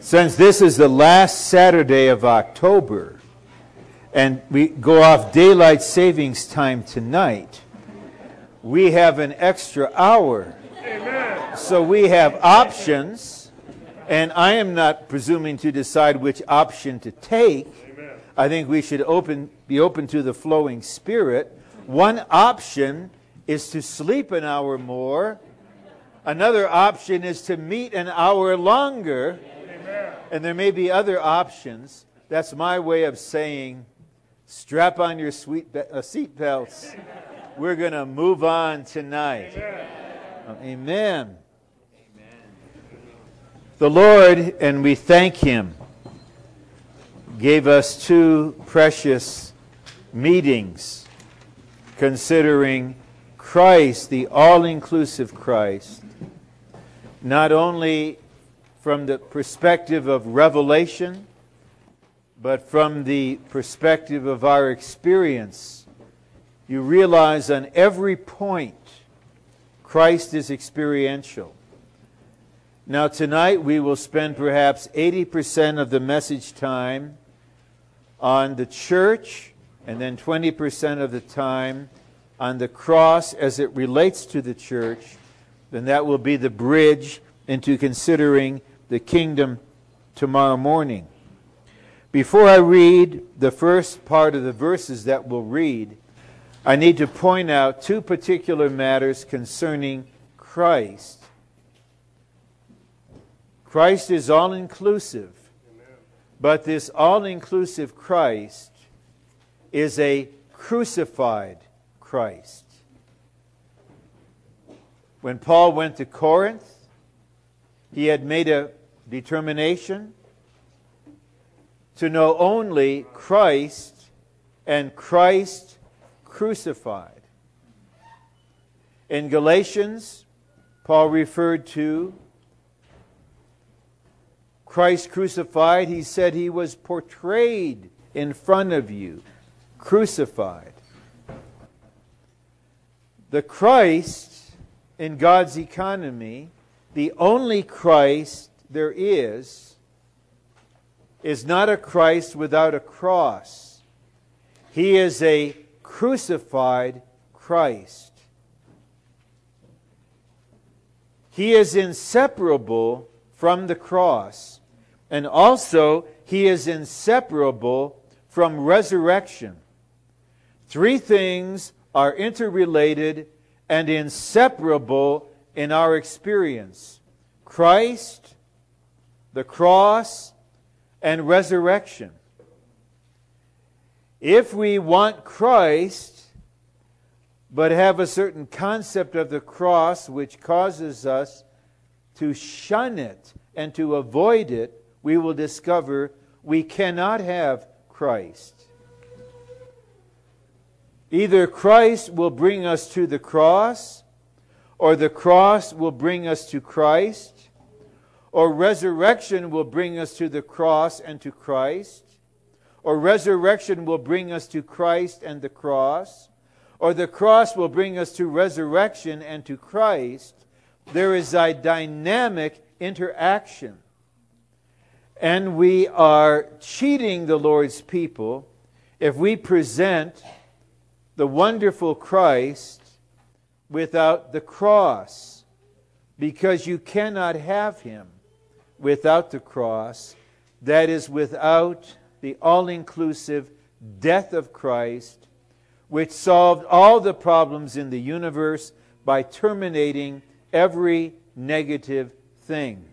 Since this is the last Saturday of October, and we go off daylight savings time tonight, we have an extra hour. Amen. So we have options, and I am not presuming to decide which option to take. Amen. I think we should be open to the flowing Spirit. One option is to sleep an hour more. Another option is to meet an hour longer. Amen. And there may be other options. That's my way of saying, strap on your seat belts. We're going to move on tonight. Amen. Amen. The Lord, and we thank Him, gave us two precious meetings considering Christ, the all-inclusive Christ, not only from the perspective of revelation, but from the perspective of our experience. You realize on every point, Christ is experiential. Now tonight we will spend perhaps 80% of the message time on the church, and then 20% of the time on the cross as it relates to the church. Then that will be the bridge into considering the kingdom tomorrow morning. Before I read the first part of the verses that we'll read, I need to point out two particular matters concerning Christ. Christ is all-inclusive, but this all-inclusive Christ is a crucified Christ. When Paul went to Corinth, he had made a determination to know only Christ and Christ crucified. In Galatians, Paul referred to Christ crucified. He said he was portrayed in front of you, crucified. The Christ in God's economy, the only Christ there is not a Christ without a cross. He is a crucified Christ. He is inseparable from the cross, and also He is inseparable from resurrection. Three things are interrelated and inseparable in our experience: Christ, the cross, and resurrection. If we want Christ, but have a certain concept of the cross which causes us to shun it and to avoid it, we will discover we cannot have Christ. Either Christ will bring us to the cross, or the cross will bring us to Christ, or resurrection will bring us to the cross and to Christ, or resurrection will bring us to Christ and the cross, or the cross will bring us to resurrection and to Christ. There is a dynamic interaction. And we are cheating the Lord's people if we present the wonderful Christ without the cross, because you cannot have Him without the cross. That is, without the all-inclusive death of Christ, which solved all the problems in the universe by terminating every negative thing.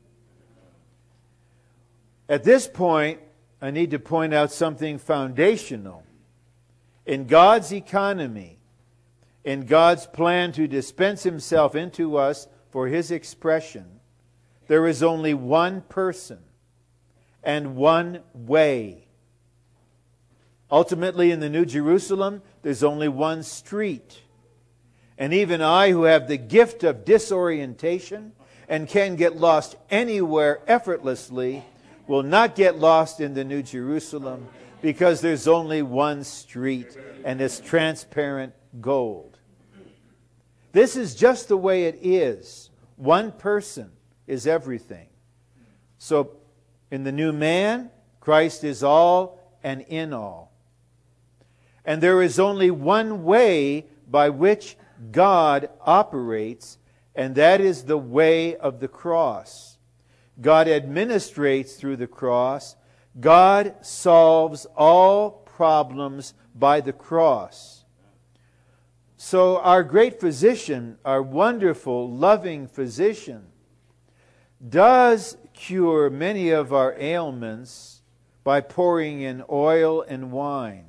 At this point, I need to point out something foundational. In God's economy, in God's plan to dispense Himself into us for His expression, there is only one person and one way. Ultimately, in the New Jerusalem, there's only one street. And even I, who have the gift of disorientation and can get lost anywhere effortlessly, will not get lost in the New Jerusalem, because there's only one street, and it's transparent gold. This is just the way it is. One person is everything. So In the new man, Christ is all and in all. And there is only one way by which God operates, and that is the way of the cross. God administrates through the cross. God solves all problems by the cross. So our great physician, our wonderful, loving physician, does cure many of our ailments by pouring in oil and wine.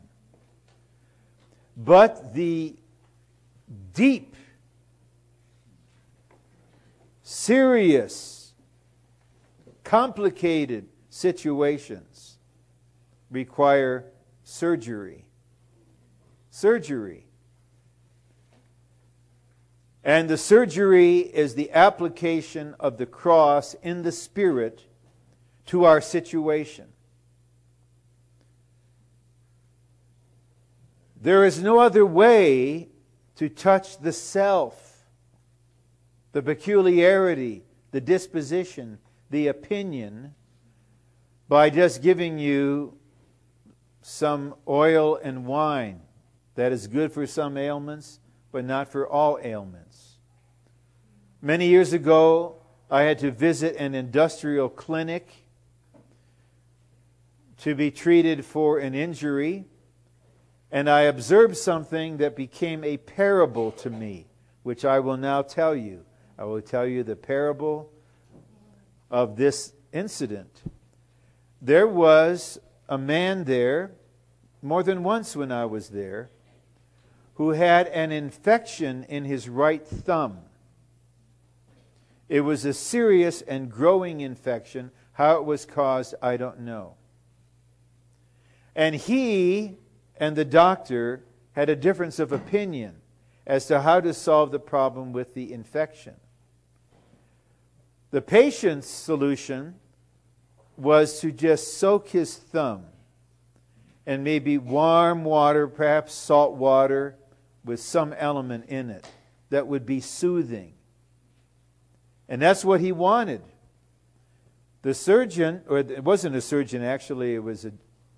But the deep, serious, complicated situations require surgery. Surgery. And the surgery is the application of the cross in the Spirit to our situation. There is no other way to touch the self, the peculiarity, the disposition, the opinion, by just giving you some oil and wine that is good for some ailments, but not for all ailments. Many years ago, I had to visit an industrial clinic to be treated for an injury, and I observed something that became a parable to me, which I will now tell you. I will tell you the parable of this incident. There was a man there, more than once when I was there, who had an infection in his right thumb. It was a serious and growing infection. How it was caused, I don't know. And he and the doctor had a difference of opinion as to how to solve the problem with the infection. The patient's solution was to just soak his thumb in maybe warm water, perhaps salt water, with some element in it that would be soothing. And that's what he wanted. The surgeon, or it wasn't a surgeon actually, it was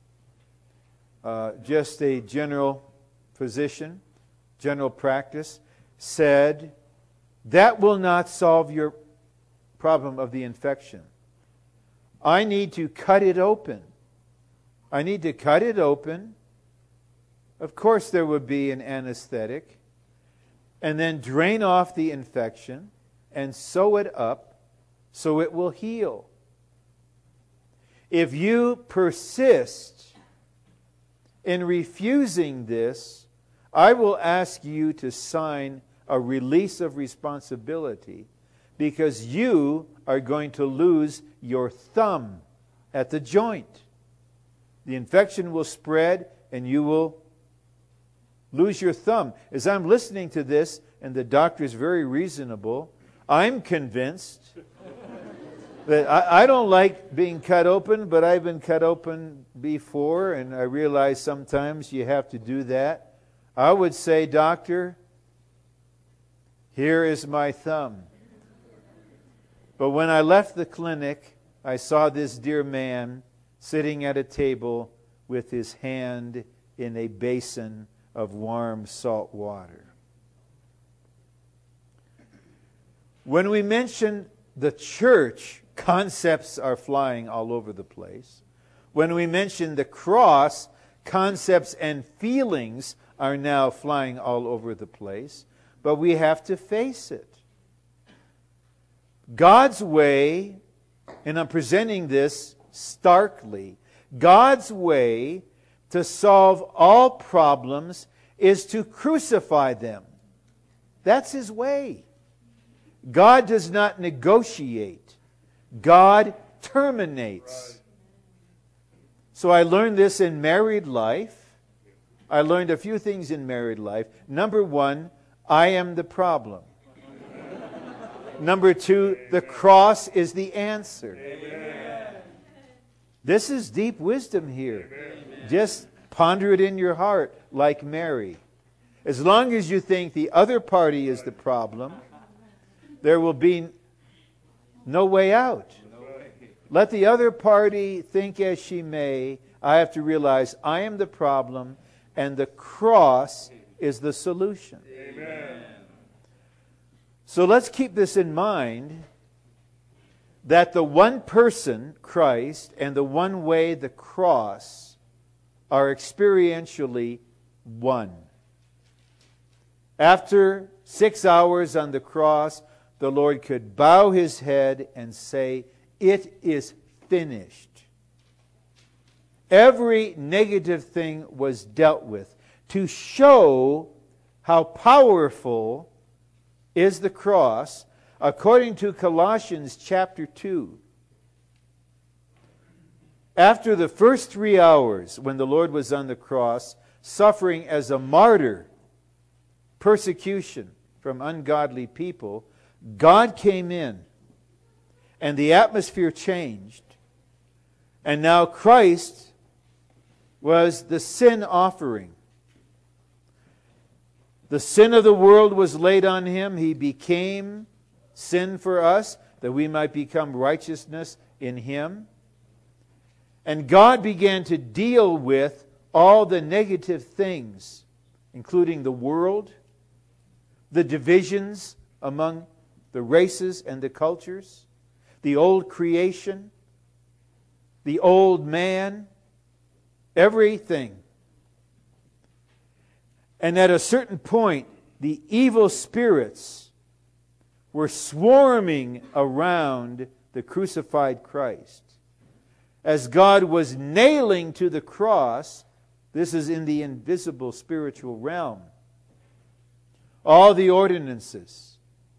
just a general physician, general practice, said, that will not solve your problem of the infection. I need to cut it open. I need to cut it open. Of course there would be an anesthetic. And then drain off the infection and sew it up so it will heal. If you persist in refusing this, I will ask you to sign a release of responsibility, because you are going to lose your thumb at the joint. The infection will spread and you will lose your thumb. As I'm listening to this, and the doctor is very reasonable, I'm convinced that I don't like being cut open, but I've been cut open before, and I realize sometimes you have to do that. I would say, doctor, here is my thumb. But when I left the clinic, I saw this dear man sitting at a table with his hand in a basin of warm salt water. When we mention the church, concepts are flying all over the place. When we mention the cross, concepts and feelings are now flying all over the place. But we have to face it. God's way, and I'm presenting this starkly, God's way to solve all problems is to crucify them. That's His way. God does not negotiate. God terminates. So I learned this in married life. I learned a few things in married life. Number one, I am the problem. Number two, the cross is the answer. Amen. This is deep wisdom here. Amen. Just ponder it in your heart like Mary. As long as you think the other party is the problem, there will be no way out. Let the other party think as she may. I have to realize I am the problem and the cross is the solution. Amen. So let's keep this in mind, that the one person, Christ, and the one way, the cross, are experientially one. After 6 hours on the cross, the Lord could bow his head and say, "It is finished." Every negative thing was dealt with to show how powerful is the cross, according to Colossians chapter 2. After the first 3 hours, when the Lord was on the cross, suffering as a martyr, persecution from ungodly people, God came in, and the atmosphere changed. And now Christ was the sin offering. The sin of the world was laid on him. He became sin for us, that we might become righteousness in him. And God began to deal with all the negative things, including the world, the divisions among the races and the cultures, the old creation, the old man, everything. And at a certain point, the evil spirits were swarming around the crucified Christ. As God was nailing to the cross, this is in the invisible spiritual realm, all the ordinances.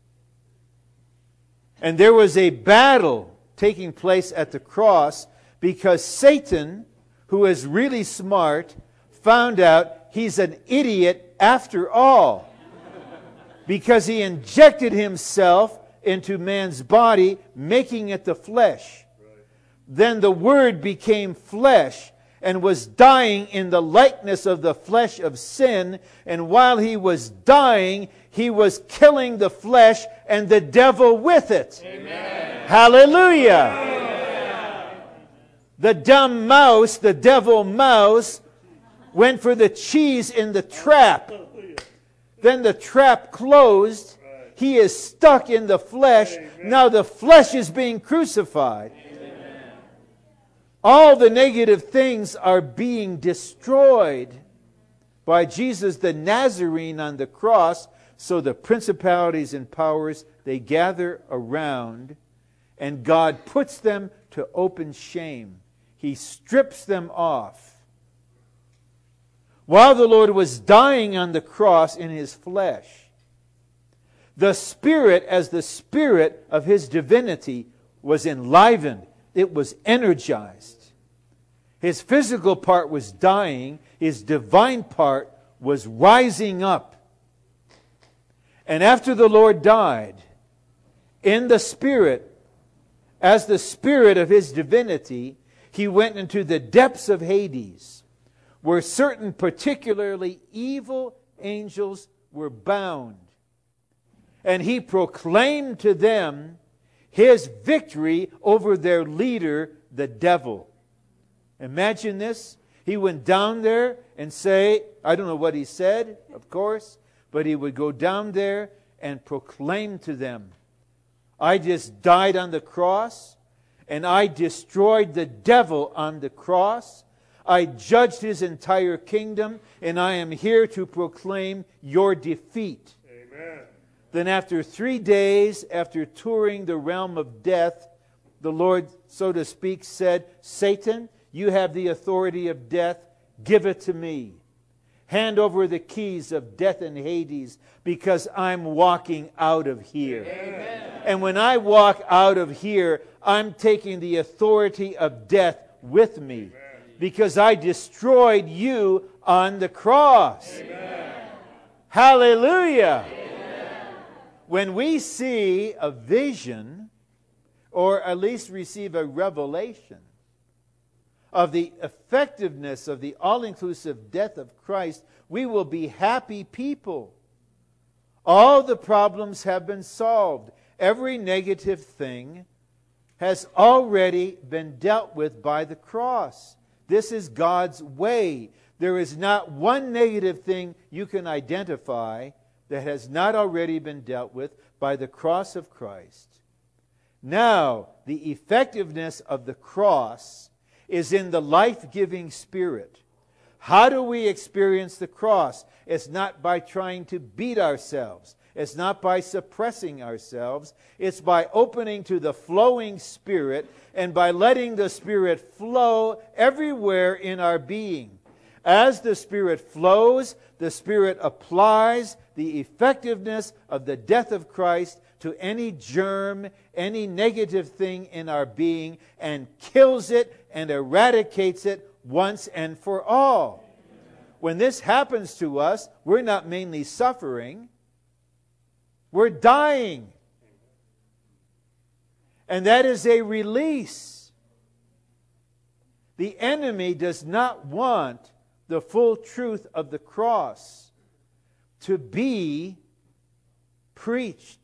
And there was a battle taking place at the cross because Satan, who is really smart, found out he's an idiot after all. Because he injected himself into man's body, making it the flesh. Then the Word became flesh and was dying in the likeness of the flesh of sin. And while he was dying, he was killing the flesh and the devil with it. Amen. Hallelujah! Amen. The dumb mouse, the devil mouse, went for the cheese in the trap. Then the trap closed. He is stuck in the flesh. Now the flesh is being crucified. All the negative things are being destroyed by Jesus the Nazarene on the cross. So the principalities and powers, they gather around, and God puts them to open shame. He strips them off. While the Lord was dying on the cross in his flesh, the Spirit, as the Spirit of his divinity, was enlivened. It was energized. His physical part was dying. His divine part was rising up. And after the Lord died, in the Spirit, as the Spirit of his divinity, he went into the depths of Hades, where certain particularly evil angels were bound. And he proclaimed to them his victory over their leader, the devil. Imagine this. He went down there and say, I don't know what he said, of course, but he would go down there and proclaim to them, I just died on the cross, and I destroyed the devil on the cross. I judged his entire kingdom, and I am here to proclaim your defeat. Amen. Then after 3 days, after touring the realm of death, the Lord, so to speak, said, Satan, you have the authority of death. Give it to me. Hand over the keys of death and Hades, because I'm walking out of here. Amen. And when I walk out of here, I'm taking the authority of death with me. Amen. Because I destroyed you on the cross. Amen. Hallelujah. Amen. When we see a vision, or at least receive a revelation of the effectiveness of the all-inclusive death of Christ, we will be happy people. All the problems have been solved. Every negative thing has already been dealt with by the cross. This is God's way. There is not one negative thing you can identify that has not already been dealt with by the cross of Christ. Now, the effectiveness of the cross is in the life-giving Spirit. How do we experience the cross? It's not by trying to beat ourselves. It's not by suppressing ourselves. It's by opening to the flowing Spirit and by letting the Spirit flow everywhere in our being. As the Spirit flows, the Spirit applies the effectiveness of the death of Christ to any germ, any negative thing in our being, and kills it and eradicates it once and for all. When this happens to us, we're not mainly suffering, we're dying. And that is a release. The enemy does not want the full truth of the cross to be preached.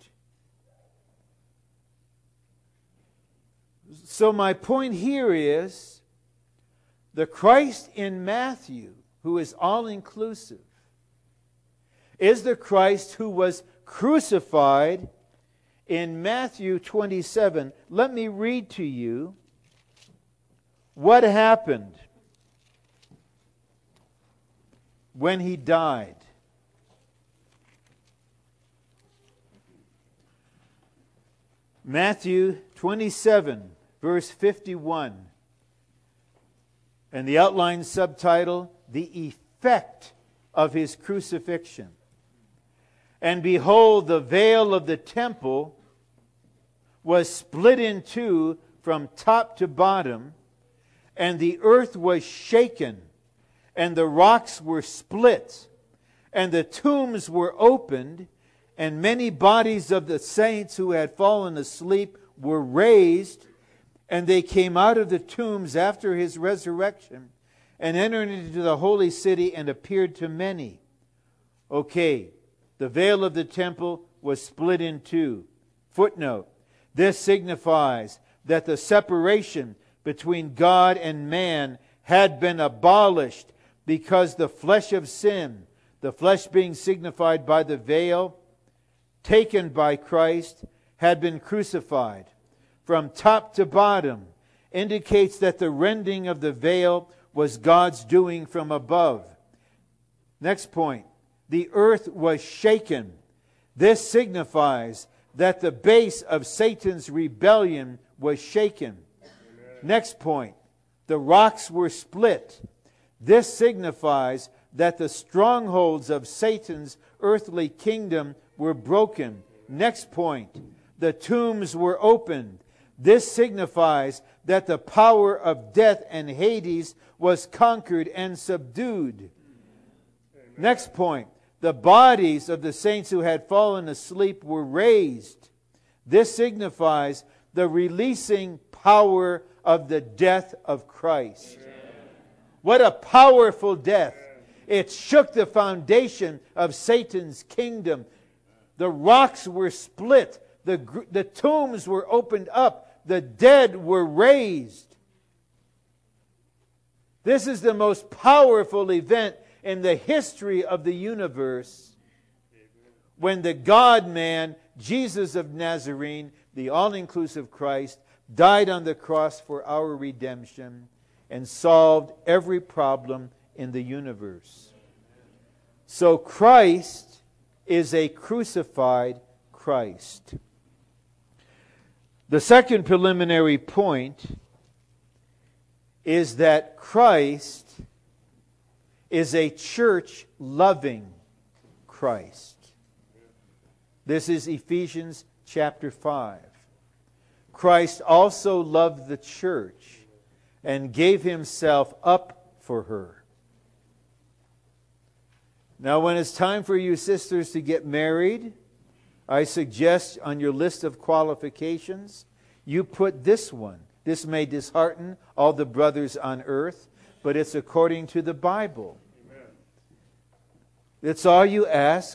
So my point here is, the Christ in Matthew, who is all-inclusive, is the Christ who was crucified in Matthew 27. Let me read to you what happened when He died. Matthew 27, verse 51. And the outline subtitle, The Effect of His Crucifixion. And behold, the veil of the temple was split in two from top to bottom, and the earth was shaken, and the rocks were split, and the tombs were opened, and many bodies of the saints who had fallen asleep were raised, and they came out of the tombs after His resurrection, and entered into the holy city and appeared to many. Okay, the veil of the temple was split in two. Footnote, this signifies that the separation between God and man had been abolished because the flesh of sin, the flesh being signified by the veil, taken by Christ, had been crucified. From top to bottom indicates that the rending of the veil was God's doing from above. Next point. The earth was shaken. This signifies that the base of Satan's rebellion was shaken. Amen. Next point. The rocks were split. This signifies that the strongholds of Satan's earthly kingdom were broken. Next point. The tombs were opened. This signifies that the power of death and Hades was conquered and subdued. Amen. Next point. The bodies of the saints who had fallen asleep were raised. This signifies the releasing power of the death of Christ. Amen. What a powerful death. It shook the foundation of Satan's kingdom. The rocks were split. The tombs were opened up. The dead were raised. This is the most powerful event in the history of the universe, when the God-man, Jesus of Nazarene, the all-inclusive Christ, died on the cross for our redemption and solved every problem in the universe. So Christ is a crucified Christ. The second preliminary point is that Christ is a church-loving Christ. This is Ephesians chapter 5. Christ also loved the church and gave Himself up for her. Now, when it's time for you sisters to get married, I suggest on your list of qualifications, you put this one. This may dishearten all the brothers on earth, but it's according to the Bible. Amen. It's all you ask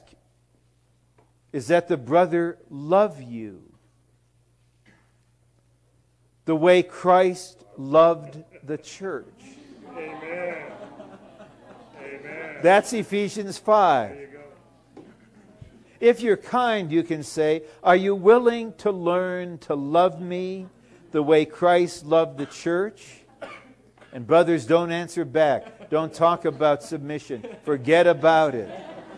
is that the brother love you. the way Christ loved the church. Amen. Amen. That's Ephesians 5. There you go. If you're kind, you can say, are you willing to learn to love me the way Christ loved the church? And brothers, don't answer back. Don't talk about submission. Forget about it.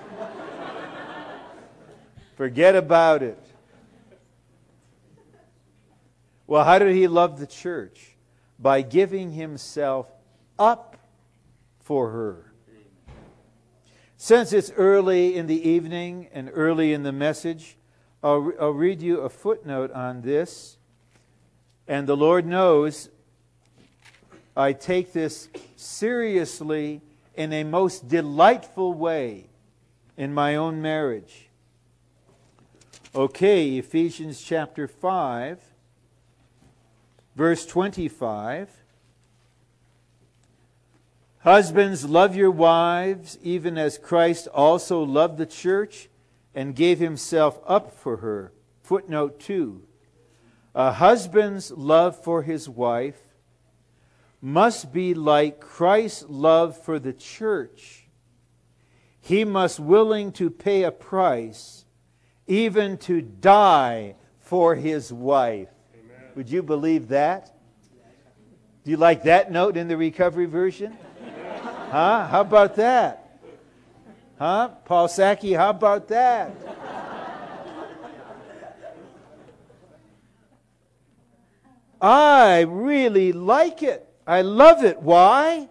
Forget about it. Well, how did he love the church? By giving himself up for her. Since it's early in the evening and early in the message, I'll read you a footnote on this. And the Lord knows I take this seriously in a most delightful way in my own marriage. Okay, Ephesians chapter 5, verse 25. Husbands, love your wives, even as Christ also loved the church and gave himself up for her. Footnote 2. A husband's love for his wife must be like Christ's love for the church. He must willing to pay a price, even to die for his wife. Amen. Would you believe that? Do you like that note in the Recovery Version? Huh? How about that? Huh? Paul Sackey, how about that? I really like it. I love it. Why?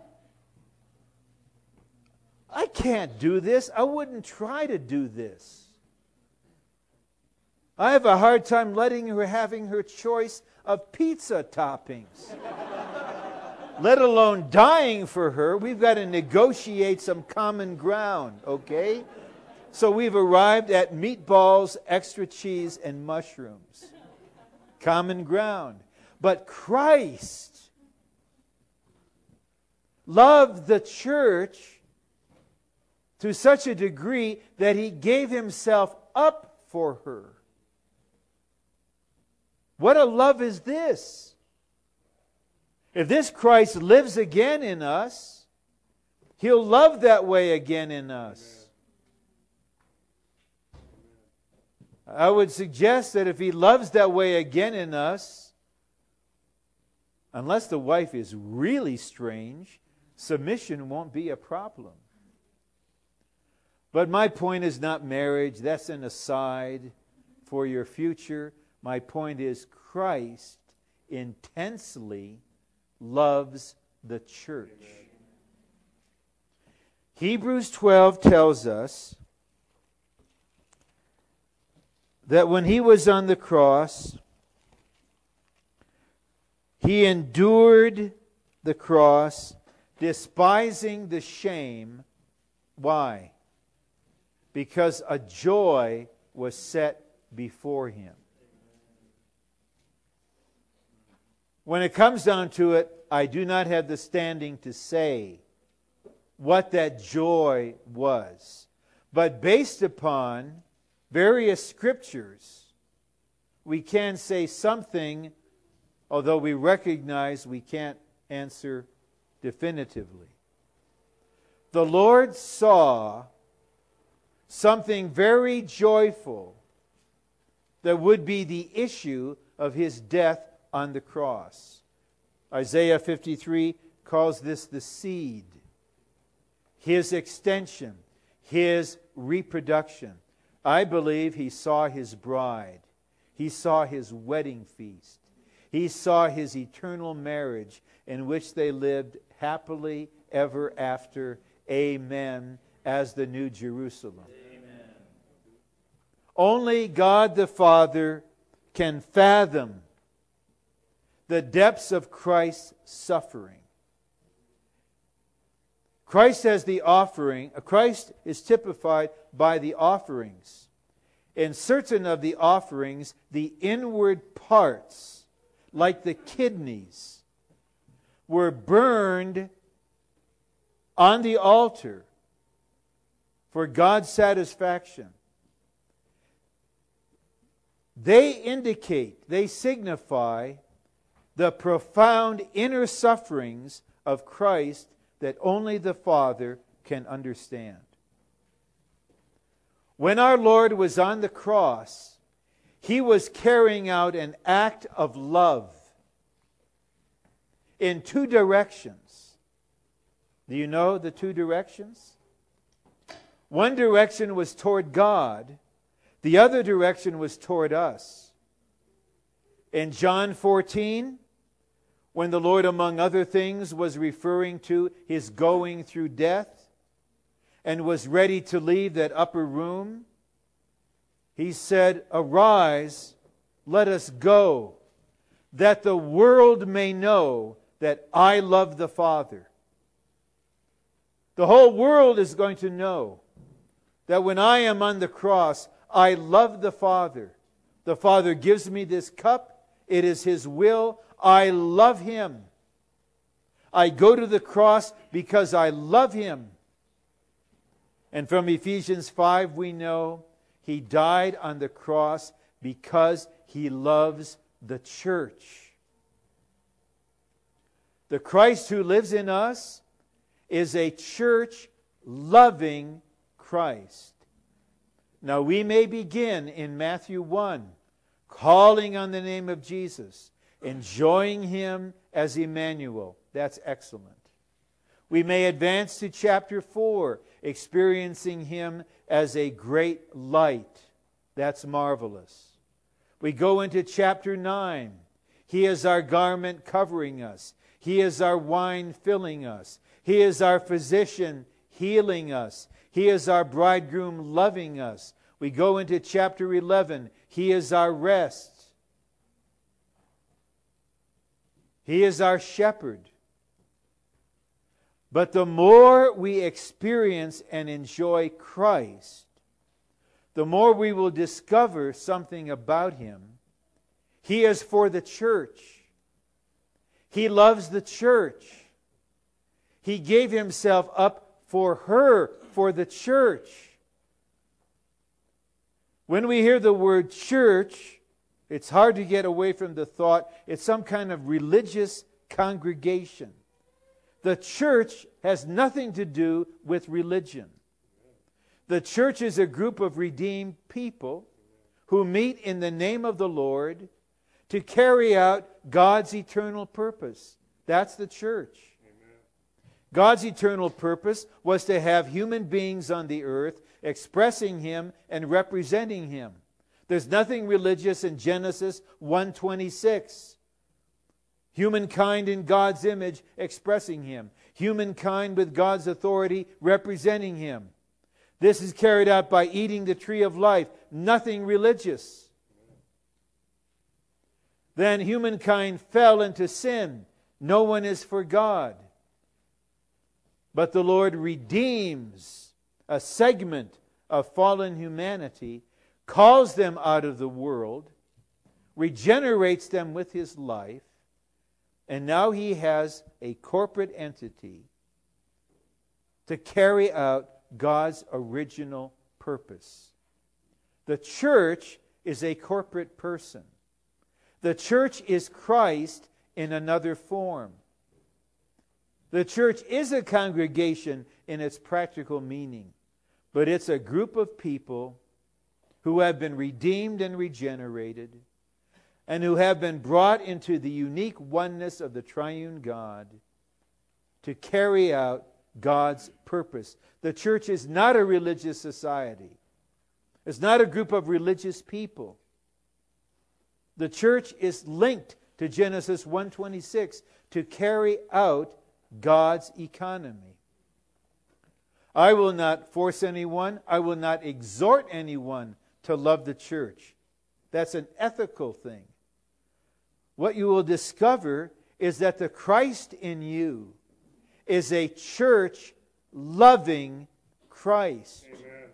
I can't do this. I wouldn't try to do this. I have a hard time letting her having her choice of pizza toppings. Let alone dying for her. We've got to negotiate some common ground, okay? So we've arrived at meatballs, extra cheese, and mushrooms. Common ground. But Christ loved the church to such a degree that he gave himself up for her. What a love is this? If this Christ lives again in us, he'll love that way again in us. I would suggest that if he loves that way again in us, unless the wife is really strange, submission won't be a problem. But my point is not marriage. That's an aside for your future. My point is Christ intensely loves the church. Hebrews 12 tells us that when he was on the cross, he endured the cross, despising the shame. Why? Because a joy was set before him. When it comes down to it, I do not have the standing to say what that joy was. But based upon various scriptures, we can say something, although we recognize we can't answer definitively. The Lord saw something very joyful that would be the issue of his death on the cross. Isaiah 53 calls this the seed, his extension, his reproduction. I believe he saw his bride. He saw his wedding feast. He saw his eternal marriage in which they lived happily ever after. Amen. As the New Jerusalem. Amen. Only God the Father can fathom the depths of Christ's suffering. Christ has the offering. Christ is typified by the offerings. In certain of the offerings, the inward parts, like the kidneys, were burned on the altar for God's satisfaction. They indicate, they signify the profound inner sufferings of Christ that only the Father can understand. When our Lord was on the cross, He was carrying out an act of love in two directions. Do you know the two directions? One direction was toward God. The other direction was toward us. In John 14, when the Lord, among other things, was referring to His going through death and was ready to leave that upper room, He said, "Arise, let us go, that the world may know that I love the Father." The whole world is going to know that when I am on the cross, I love the Father. The Father gives me this cup. It is His will. I love Him. I go to the cross because I love Him. And from Ephesians 5 we know He died on the cross because He loves the church. The Christ who lives in us is a church-loving Christ. Now we may begin in Matthew 1, calling on the name of Jesus, enjoying Him as Emmanuel. That's excellent. We may advance to chapter 4, experiencing Him as a great light. That's marvelous. We go into chapter 9. He is our garment covering us. He is our wine filling us. He is our physician healing us. He is our bridegroom loving us. We go into chapter 11. He is our rest. He is our shepherd. But the more we experience and enjoy Christ, the more we will discover something about Him. He is for the church. He loves the church. He gave Himself up for her, for the church. When we hear the word church, it's hard to get away from the thought it's some kind of religious congregation. The church has nothing to do with religion. The church is a group of redeemed people who meet in the name of the Lord to carry out God's eternal purpose. That's the church. Amen. God's eternal purpose was to have human beings on the earth expressing Him and representing Him. There's nothing religious in Genesis 1:26. Humankind in God's image expressing Him. Humankind with God's authority representing Him. This is carried out by eating the tree of life. Nothing religious. Then humankind fell into sin. No one is for God. But the Lord redeems a segment of fallen humanity, calls them out of the world, regenerates them with His life, and now He has a corporate entity to carry out God's original purpose. The church is a corporate person. The church is Christ in another form. The church is a congregation in its practical meaning, but it's a group of people who have been redeemed and regenerated, and who have been brought into the unique oneness of the triune God to carry out God's purpose. The church is not a religious society. It's not a group of religious people. The church is linked to Genesis 1:26 to carry out God's economy. I will not force anyone. I will not exhort anyone to love the church. That's an ethical thing. What you will discover is that the Christ in you is a church-loving Christ. Amen.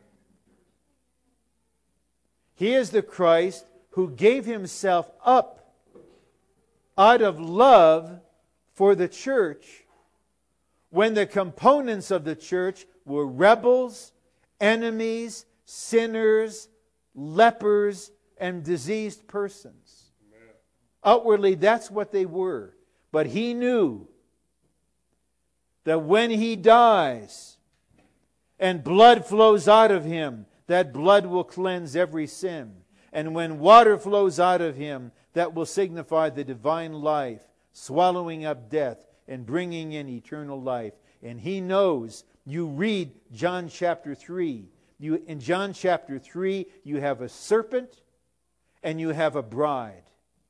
He is the Christ who gave Himself up out of love for the church when the components of the church were rebels, enemies, sinners, lepers, and diseased persons. Outwardly, that's what they were. But he knew that when he dies and blood flows out of him, that blood will cleanse every sin. And when water flows out of him, that will signify the divine life, swallowing up death and bringing in eternal life. And he knows. You read John chapter 3. In John chapter 3, you have a serpent and you have a bride.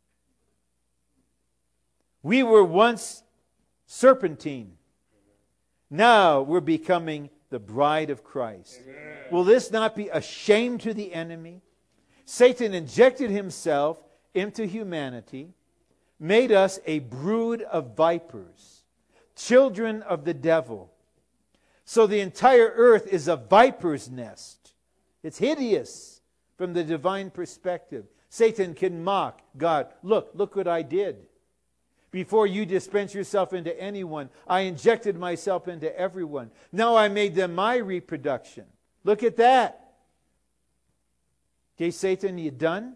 We were once serpentine. Now we're becoming the bride of Christ. Amen. Will this not be a shame to the enemy? Satan injected himself into humanity, made us a brood of vipers, children of the devil. So the entire earth is a viper's nest. It's hideous from the divine perspective. Satan can mock God. Look what I did. Before you dispense yourself into anyone, I injected myself into everyone. Now I made them my reproduction. Look at that. Okay, Satan, you done?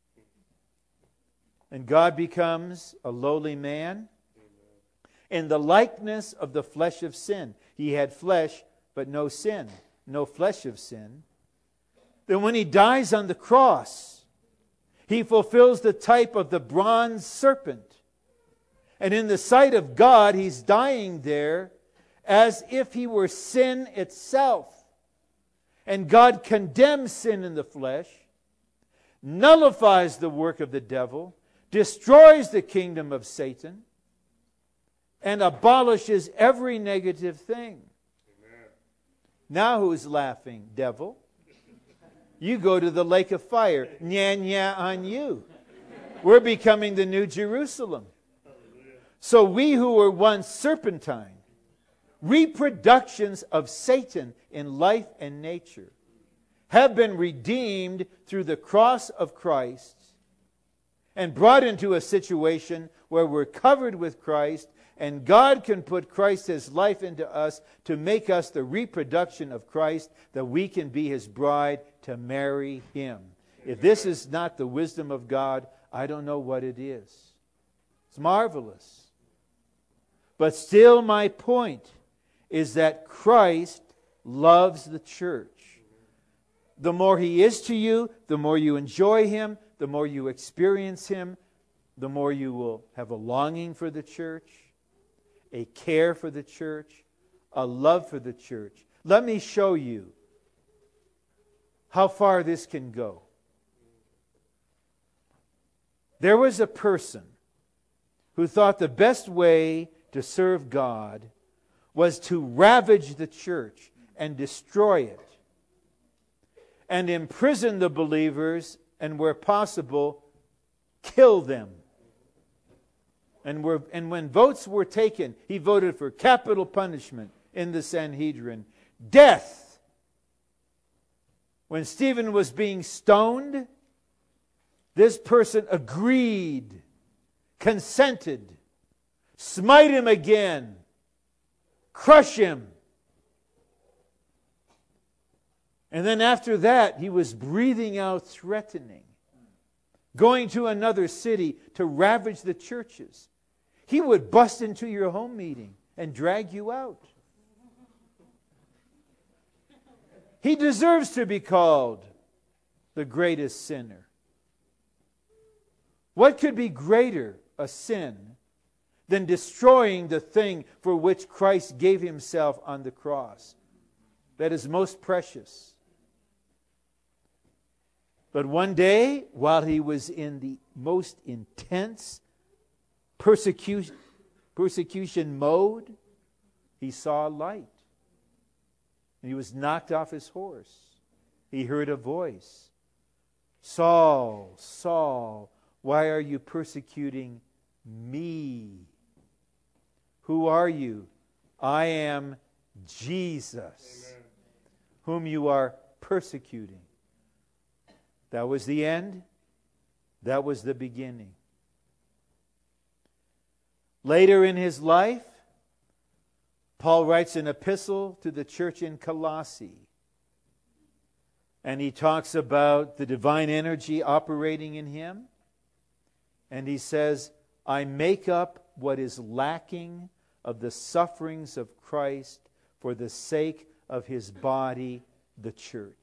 And God becomes a lowly man in the likeness of the flesh of sin. He had flesh, but no sin. No flesh of sin. Then when he dies on the cross, he fulfills the type of the bronze serpent. And in the sight of God, he's dying there as if he were sin itself. And God condemns sin in the flesh, nullifies the work of the devil, destroys the kingdom of Satan, and abolishes every negative thing. Amen. Now who's laughing, devil? You go to the lake of fire. Nya, nya on you. We're becoming the new Jerusalem. So we who were once serpentine, reproductions of Satan in life and nature, have been redeemed through the cross of Christ and brought into a situation where we're covered with Christ, and God can put Christ's life into us to make us the reproduction of Christ, that we can be His bride to marry Him. If this is not the wisdom of God, I don't know what it is. It's marvelous. But still my point is that Christ loves the church. The more He is to you, the more you enjoy Him, the more you experience Him, the more you will have a longing for the church, a care for the church, a love for the church. Let me show you how far this can go. There was a person who thought the best way to serve God was to ravage the church and destroy it, and imprison the believers, and where possible, kill them. And when votes were taken, he voted for capital punishment in the Sanhedrin, death. When Stephen was being stoned, this person agreed, consented, smite him again, crush him. And then after that, he was breathing out threatening, going to another city to ravage the churches. He would bust into your home meeting and drag you out. He deserves to be called the greatest sinner. What could be greater a sin than destroying the thing for which Christ gave Himself on the cross? That is most precious. But one day, while he was in the most intense persecution mode, he saw a light. And he was knocked off his horse. He heard a voice. Saul, Saul, why are you persecuting me? Who are you? I am Jesus, Amen. Whom you are persecuting. That was the end. That was the beginning. Later in his life, Paul writes an epistle to the church in Colossae. And he talks about the divine energy operating in him. And he says, I make up what is lacking of the sufferings of Christ for the sake of his body, the church.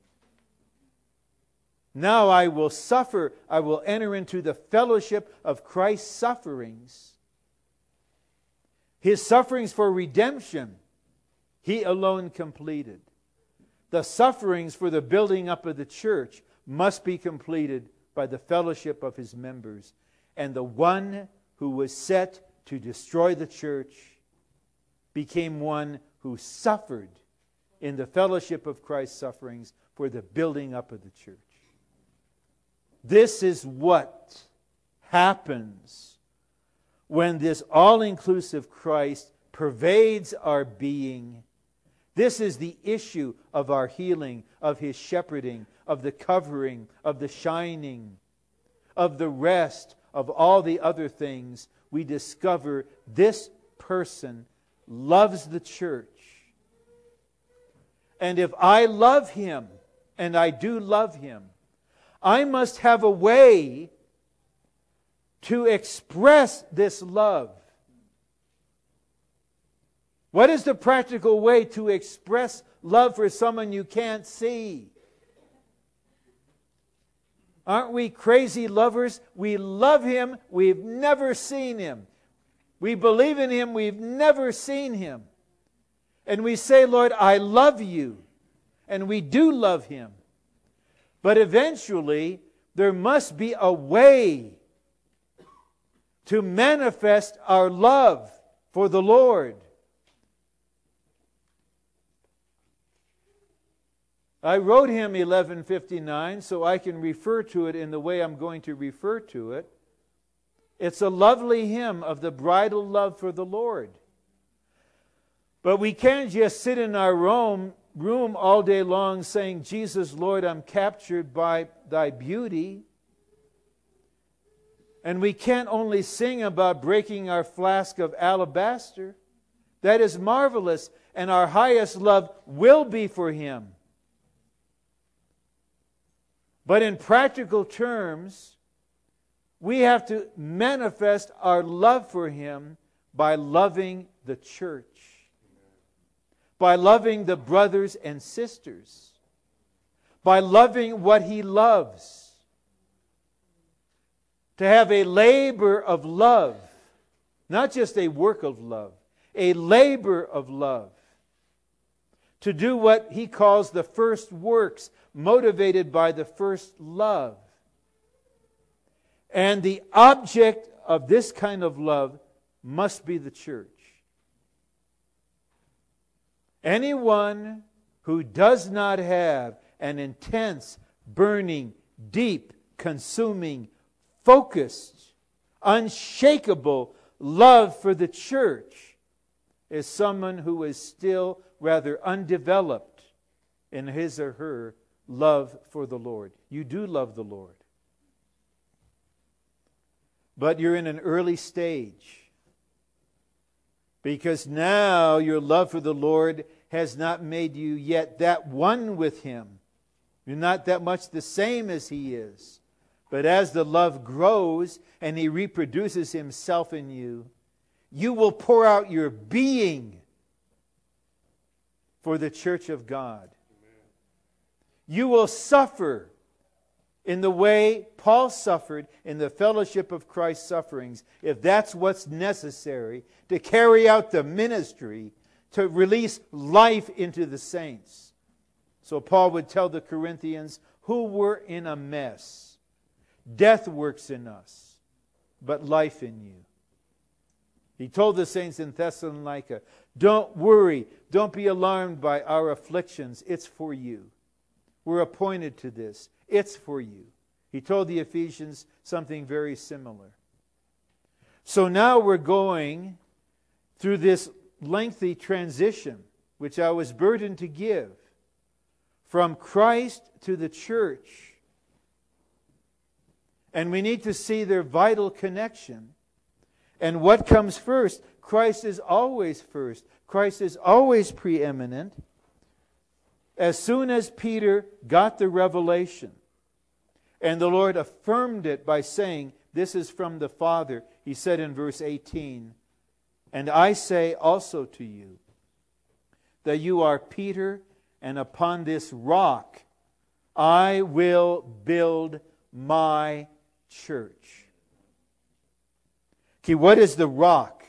Now I will suffer, I will enter into the fellowship of Christ's sufferings. His sufferings for redemption, he alone completed. The sufferings for the building up of the church must be completed by the fellowship of his members. And the one who was set to destroy the church became one who suffered in the fellowship of Christ's sufferings for the building up of the church. This is what happens when this all-inclusive Christ pervades our being. This is the issue of our healing, of his shepherding, of the covering, of the shining, of the rest, of all the other things. We discover this person loves the church. And if I love him, and I do love him, I must have a way to express this love. What is the practical way to express love for someone you can't see? Aren't we crazy lovers? We love him, we've never seen him. We believe in him, we've never seen him. And we say, Lord, I love you. And we do love him. But eventually, there must be a way to manifest our love for the Lord. I wrote hymn 1159 so I can refer to it in the way I'm going to refer to it. It's a lovely hymn of the bridal love for the Lord. But we can't just sit in our room all day long saying, Jesus, Lord, I'm captured by thy beauty. And we can't only sing about breaking our flask of alabaster. That is marvelous, and our highest love will be for him. But in practical terms, we have to manifest our love for him by loving the church. By loving the brothers and sisters. By loving what he loves. To have a labor of love. Not just a work of love. A labor of love. To do what he calls the first works, motivated by the first love. And the object of this kind of love must be the church. Anyone who does not have an intense, burning, deep, consuming, focused, unshakable love for the church is someone who is still rather undeveloped in his or her love for the Lord. You do love the Lord. But you're in an early stage. Because now your love for the Lord has not made you yet that one with him. You're not that much the same as he is. But as the love grows and he reproduces himself in you, you will pour out your being for the church of God. You will suffer in the way Paul suffered in the fellowship of Christ's sufferings, if that's what's necessary to carry out the ministry, to release life into the saints. So Paul would tell the Corinthians, who were in a mess, death works in us, but life in you. He told the saints in Thessalonica, don't worry, don't be alarmed by our afflictions, it's for you. We're appointed to this. It's for you. He told the Ephesians something very similar. So now we're going through this lengthy transition, which I was burdened to give, from Christ to the church. And we need to see their vital connection. And what comes first? Christ is always first. Christ is always preeminent. As soon as Peter got the revelation, and the Lord affirmed it by saying, This is from the Father. He said in verse 18, "And I say also to you, that you are Peter, and upon this rock I will build my church." Okay, what is the rock?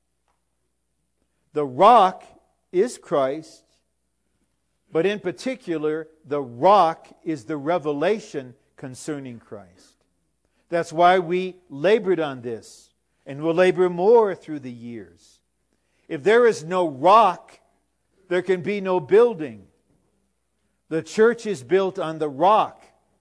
The rock is Christ, but in particular, the rock is the revelation concerning Christ. That's why we labored on this, and will labor more through the years. If there is no rock, there can be no building. The church is built on the rock.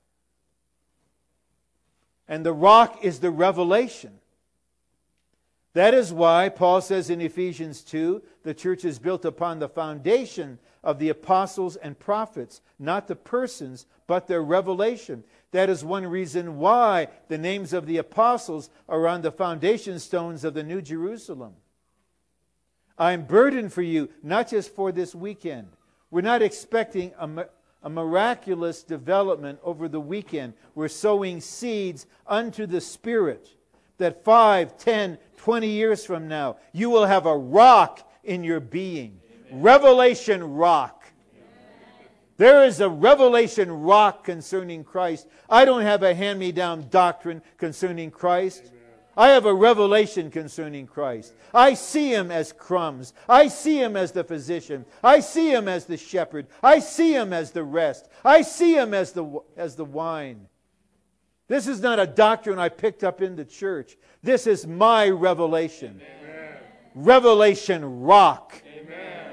And the rock is the revelation. That is why Paul says in Ephesians 2, the church is built upon the foundation of the apostles and prophets, not the persons, but their revelation. That is one reason why the names of the apostles are on the foundation stones of the New Jerusalem. I'm burdened for you, not just for this weekend. We're not expecting a miraculous development over the weekend. We're sowing seeds unto the Spirit, that 5, 10, 20 years from now, you will have a rock in your being. Amen. Revelation rock. Amen. There is a revelation rock concerning Christ. I don't have a hand-me-down doctrine concerning Christ. Amen. I have a revelation concerning Christ. I see Him as crumbs. I see Him as the physician. I see Him as the shepherd. I see Him as the rest. I see Him as the wine. This is not a doctrine I picked up in the church. This is my revelation. Amen. Revelation rock. Amen.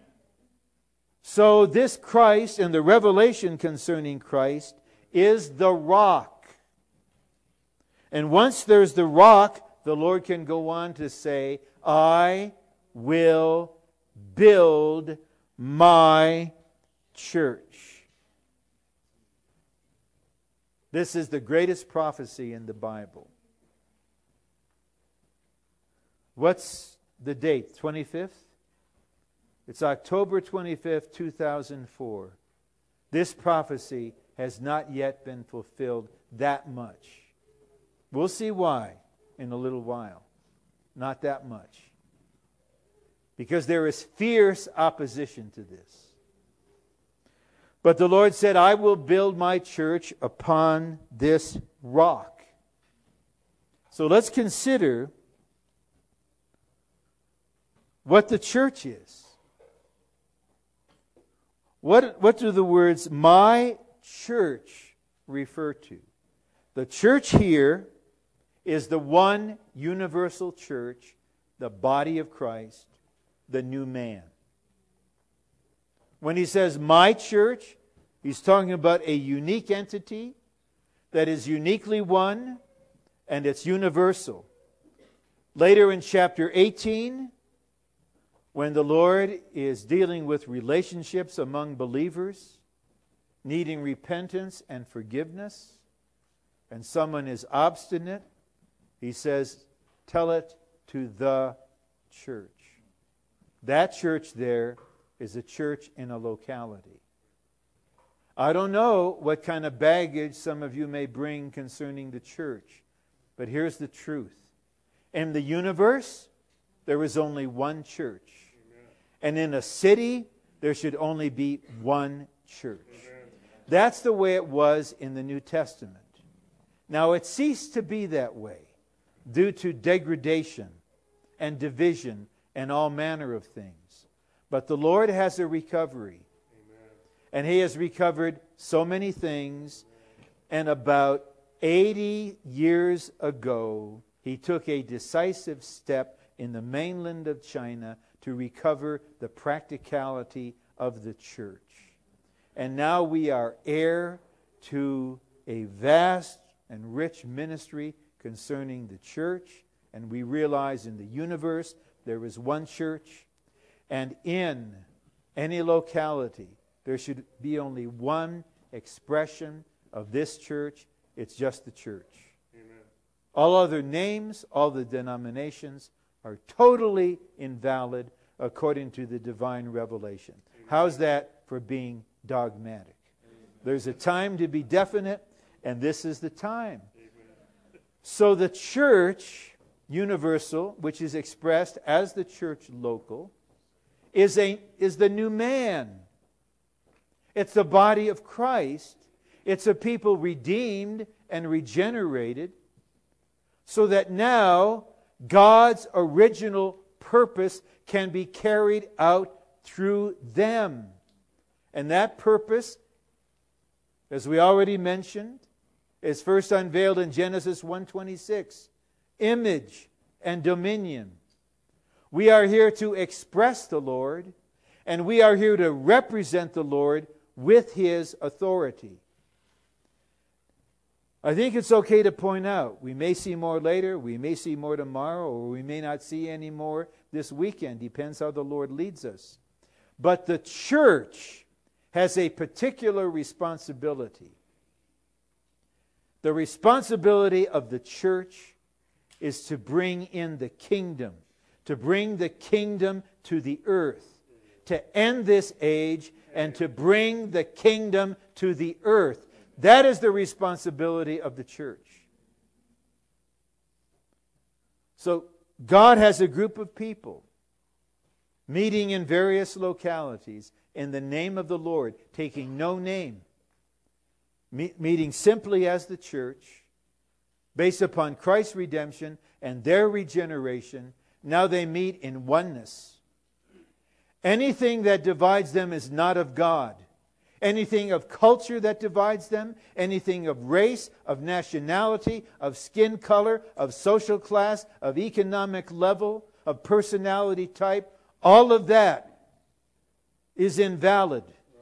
So this Christ and the revelation concerning Christ is the rock. And once there's the rock, the Lord can go on to say, I will build my church. This is the greatest prophecy in the Bible. What's the date? 25th? It's October 25th, 2004. This prophecy has not yet been fulfilled that much. We'll see why in a little while. Not that much. Because there is fierce opposition to this. But the Lord said, I will build my church upon this rock. So let's consider what the church is. What do the words my church refer to? The church here is the one universal church, the body of Christ, the new man. When he says my church, he's talking about a unique entity that is uniquely one and it's universal. Later in chapter 18, when the Lord is dealing with relationships among believers, needing repentance and forgiveness, and someone is obstinate, He says, tell it to the church. That church there is a church in a locality. I don't know what kind of baggage some of you may bring concerning the church, but here's the truth. In the universe, there is only one church. Amen. And in a city, there should only be one church. Amen. That's the way it was in the New Testament. Now, it ceased to be that way due to degradation and division and all manner of things. But the Lord has a recovery. Amen. And He has recovered so many things. And about 80 years ago, He took a decisive step in the mainland of China to recover the practicality of the church. And now we are heir to a vast and rich ministry concerning the church. And we realize in the universe there is one church. And in any locality, there should be only one expression of this church. It's just the church. Amen. All other names, all the denominations are totally invalid according to the divine revelation. Amen. How's that for being dogmatic? Amen. There's a time to be definite, and this is the time. Amen. So the church universal, which is expressed as the church local, is the new man. It's the body of Christ. It's a people redeemed and regenerated, so that now God's original purpose can be carried out through them. And that purpose, as we already mentioned, is first unveiled in Genesis 1:26. Image and dominion. We are here to express the Lord, and we are here to represent the Lord with His authority. I think it's okay to point out, we may see more later, we may see more tomorrow, or we may not see any more this weekend. Depends how the Lord leads us. But the church has a particular responsibility. The responsibility of the church is to bring in the kingdom, to bring the kingdom to the earth, to end this age and to bring the kingdom to the earth. That is the responsibility of the church. So God has a group of people meeting in various localities in the name of the Lord, taking no name, meeting simply as the church, based upon Christ's redemption and their regeneration. Now they meet in oneness. Anything that divides them is not of God. Anything of culture that divides them, anything of race, of nationality, of skin color, of social class, of economic level, of personality type, all of that is invalid.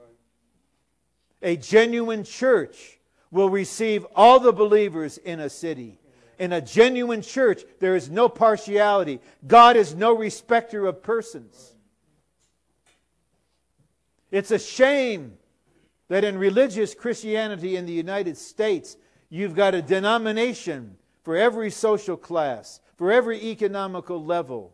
A genuine church will receive all the believers in a city. In a genuine church, there is no partiality. God is no respecter of persons. It's a shame that in religious Christianity in the United States, you've got a denomination for every social class, for every economical level.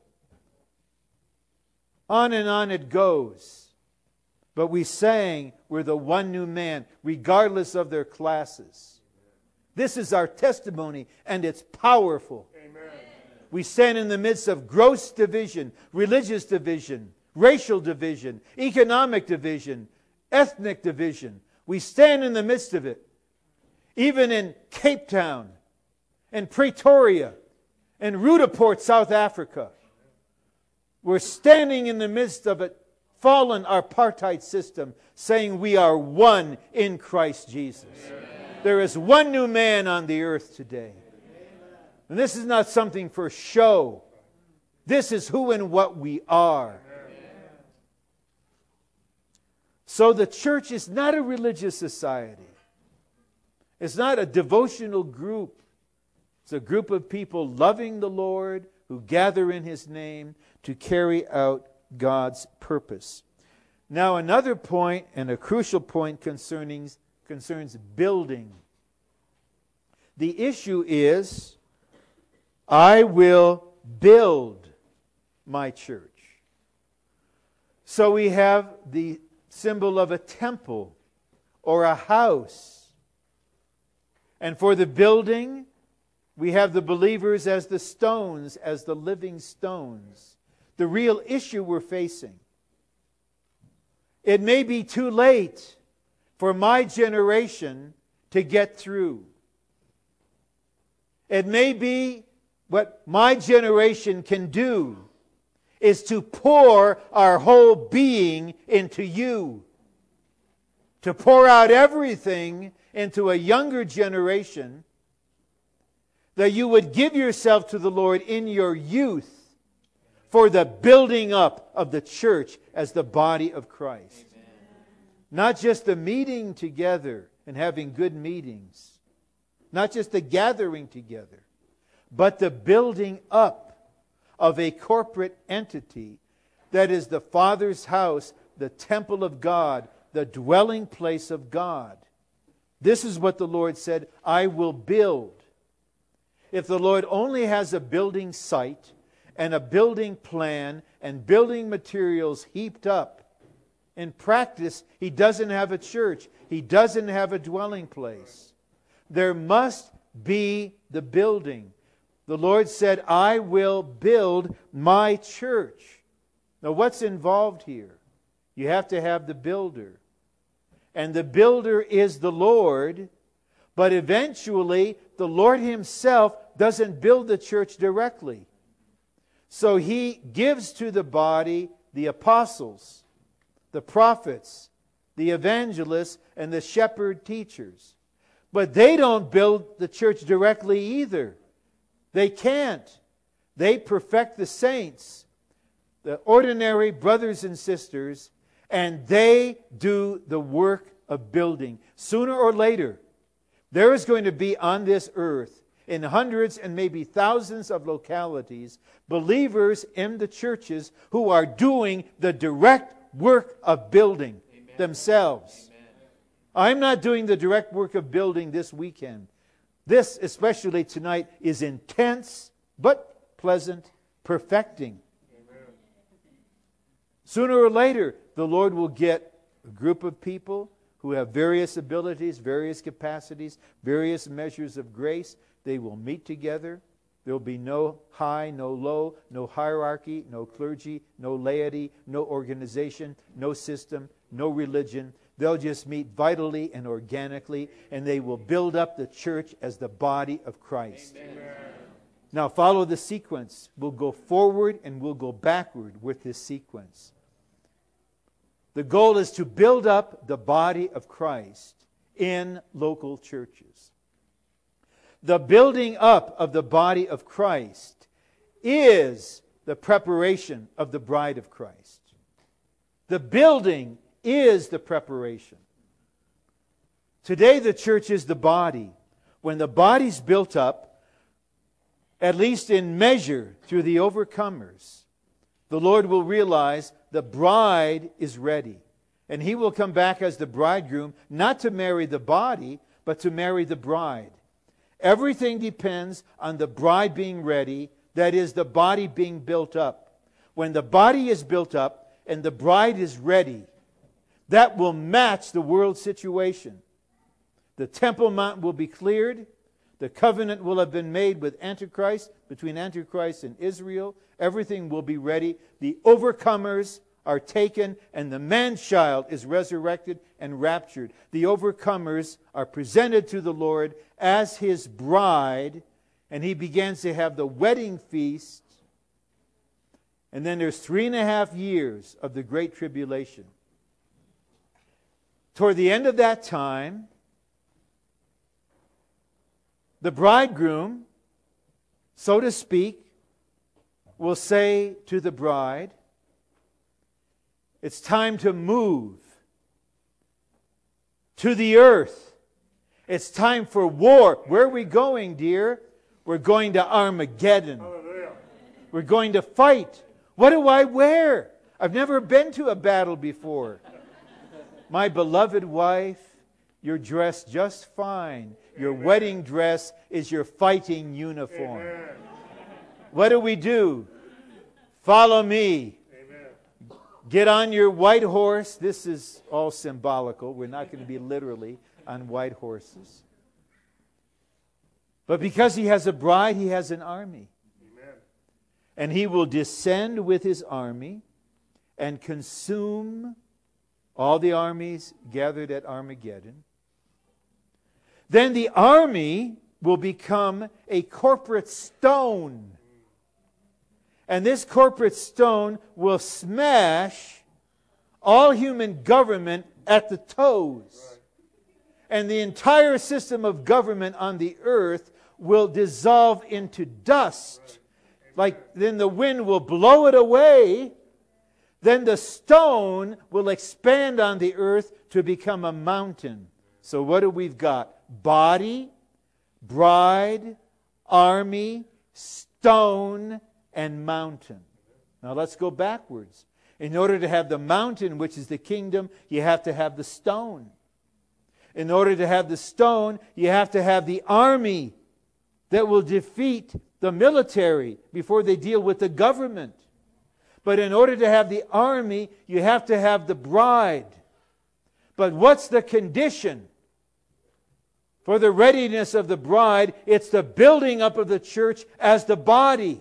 On and on it goes. But we sang we're the one new man, regardless of their classes. This is our testimony, and it's powerful. Amen. We stand in the midst of gross division, religious division, racial division, economic division, ethnic division. We stand in the midst of it. Even in Cape Town, and Pretoria, and Rudaport, South Africa. We're standing in the midst of a fallen apartheid system, saying we are one in Christ Jesus. Amen. There is one new man on the earth today. Amen. And this is not something for show. This is who and what we are. Amen. So the church is not a religious society. It's not a devotional group. It's a group of people loving the Lord who gather in His name to carry out God's purpose. Now another point, and a crucial point, concerns building. The issue is, I will build my church. So we have the symbol of a temple or a house. And for the building, we have the believers as the stones, as the living stones. The real issue we're facing. It may be too late for my generation to get through. It may be what my generation can do is to pour our whole being into you. To pour out everything into a younger generation, that you would give yourself to the Lord in your youth for the building up of the church as the body of Christ. Amen. Not just the meeting together and having good meetings. Not just the gathering together. But the building up of a corporate entity that is the Father's house, the temple of God, the dwelling place of God. This is what the Lord said, I will build. If the Lord only has a building site and a building plan and building materials heaped up, in practice, He doesn't have a church. He doesn't have a dwelling place. There must be the building. The Lord said, I will build my church. Now what's involved here? You have to have the builder. And the builder is the Lord. But eventually, the Lord Himself doesn't build the church directly. So He gives to the body the apostles, the prophets, the evangelists, and the shepherd teachers. But they don't build the church directly either. They can't. They perfect the saints, the ordinary brothers and sisters, and they do the work of building. Sooner or later, there is going to be on this earth, in hundreds and maybe thousands of localities, believers in the churches who are doing the direct work of building themselves. Amen. I'm not doing the direct work of building this weekend. This, especially tonight, is intense but pleasant perfecting. Amen. Sooner or later, the Lord will get a group of people who have various abilities, various capacities, various measures of grace. They will meet together. There will be no high, no low, no hierarchy, no clergy, no laity, no organization, no system, no religion. They'll just meet vitally and organically, and they will build up the church as the body of Christ. Amen. Now follow the sequence. We'll go forward and we'll go backward with this sequence. The goal is to build up the body of Christ in local churches. The building up of the body of Christ is the preparation of the bride of Christ. The building is the preparation. Today the church is the body. When the body's built up, at least in measure through the overcomers, the Lord will realize the bride is ready. And He will come back as the bridegroom, not to marry the body, but to marry the bride. Everything depends on the bride being ready, that is, the body being built up. When the body is built up and the bride is ready, that will match the world situation. The Temple Mount will be cleared. The covenant will have been made with Antichrist, between Antichrist and Israel. Everything will be ready. The overcomers are taken, and the man-child is resurrected and raptured. The overcomers are presented to the Lord as His bride, and He begins to have the wedding feast. And then there's 3.5 years of the Great Tribulation. Toward the end of that time, the bridegroom, so to speak, will say to the bride, it's time to move to the earth. It's time for war. Where are we going, dear? We're going to Armageddon. Hallelujah. We're going to fight. What do I wear? I've never been to a battle before. My beloved wife, you're dressed just fine. Your Amen. Wedding dress is your fighting uniform. Amen. What do? Follow me. Amen. Get on your white horse. This is all symbolical. We're not going to be literally on white horses. But because He has a bride, He has an army. Amen. And He will descend with His army and consume all the armies gathered at Armageddon. Then the army will become a corporate stone. And this corporate stone will smash all human government at the toes. And the entire system of government on the earth will dissolve into dust. Like then the wind will blow it away. Then the stone will expand on the earth to become a mountain. So what do we've got? Body, bride, army, stone, and mountain. Now let's go backwards. In order to have the mountain, which is the kingdom, you have to have the stone. In order to have the stone, you have to have the army that will defeat the military before they deal with the government. But in order to have the army, you have to have the bride. But what's the condition? For the readiness of the bride, it's the building up of the church as the body.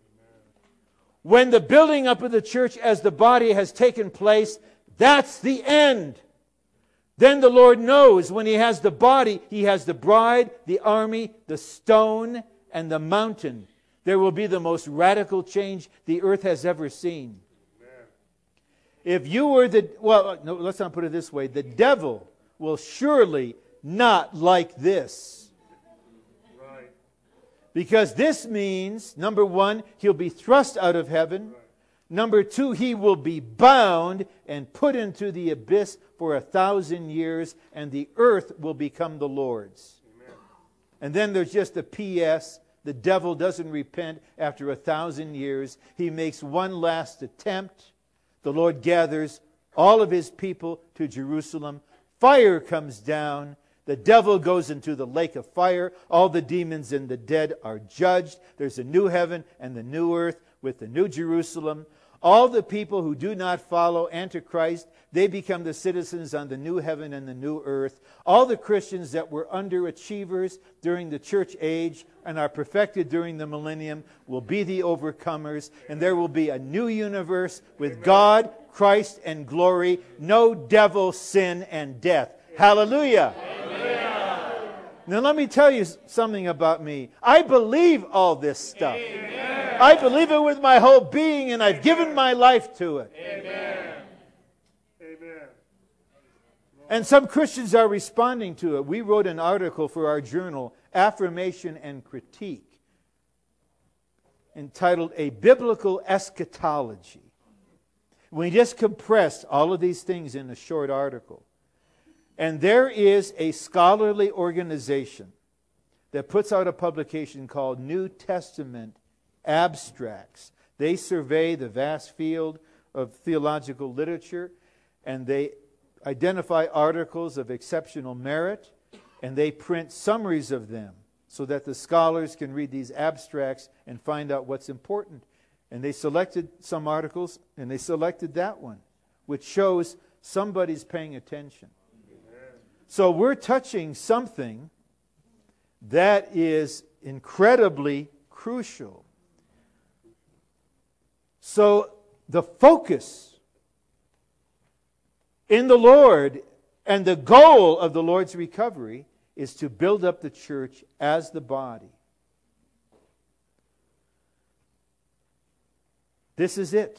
When the building up of the church as the body has taken place, that's the end. Then the Lord knows when He has the body, He has the bride, the army, the stone, and the mountain. There will be the most radical change the earth has ever seen. Amen. If you were no, let's not put it this way. The devil will surely not like this. Right. Because this means, number one, he'll be thrust out of heaven. Right. Number two, he will be bound and put into the abyss for 1,000 years, and the earth will become the Lord's. Amen. And then there's just a P.S. The devil doesn't repent after 1,000 years. He makes one last attempt. The Lord gathers all of His people to Jerusalem. Fire comes down. The devil goes into the lake of fire. All the demons and the dead are judged. There's a new heaven and the new earth with the new Jerusalem. All the people who do not follow Antichrist, they become the citizens on the new heaven and the new earth. All the Christians that were underachievers during the church age and are perfected during the millennium will be the overcomers. And there will be a new universe with God, Christ, and glory. No devil, sin, and death. Hallelujah. Amen. Now let me tell you something about me. I believe all this stuff. Amen. I believe it with my whole being, and I've given my life to it. Amen. Amen. And some Christians are responding to it. We wrote an article for our journal, Affirmation and Critique, entitled A Biblical Eschatology. We just compressed all of these things in a short article. And there is a scholarly organization that puts out a publication called New Testament Abstracts. They survey the vast field of theological literature, and they identify articles of exceptional merit, and they print summaries of them so that the scholars can read these abstracts and find out what's important. And they selected some articles, and they selected that one, which shows somebody's paying attention. So we're touching something that is incredibly crucial. So the focus in the Lord and the goal of the Lord's recovery is to build up the church as the body. This is it.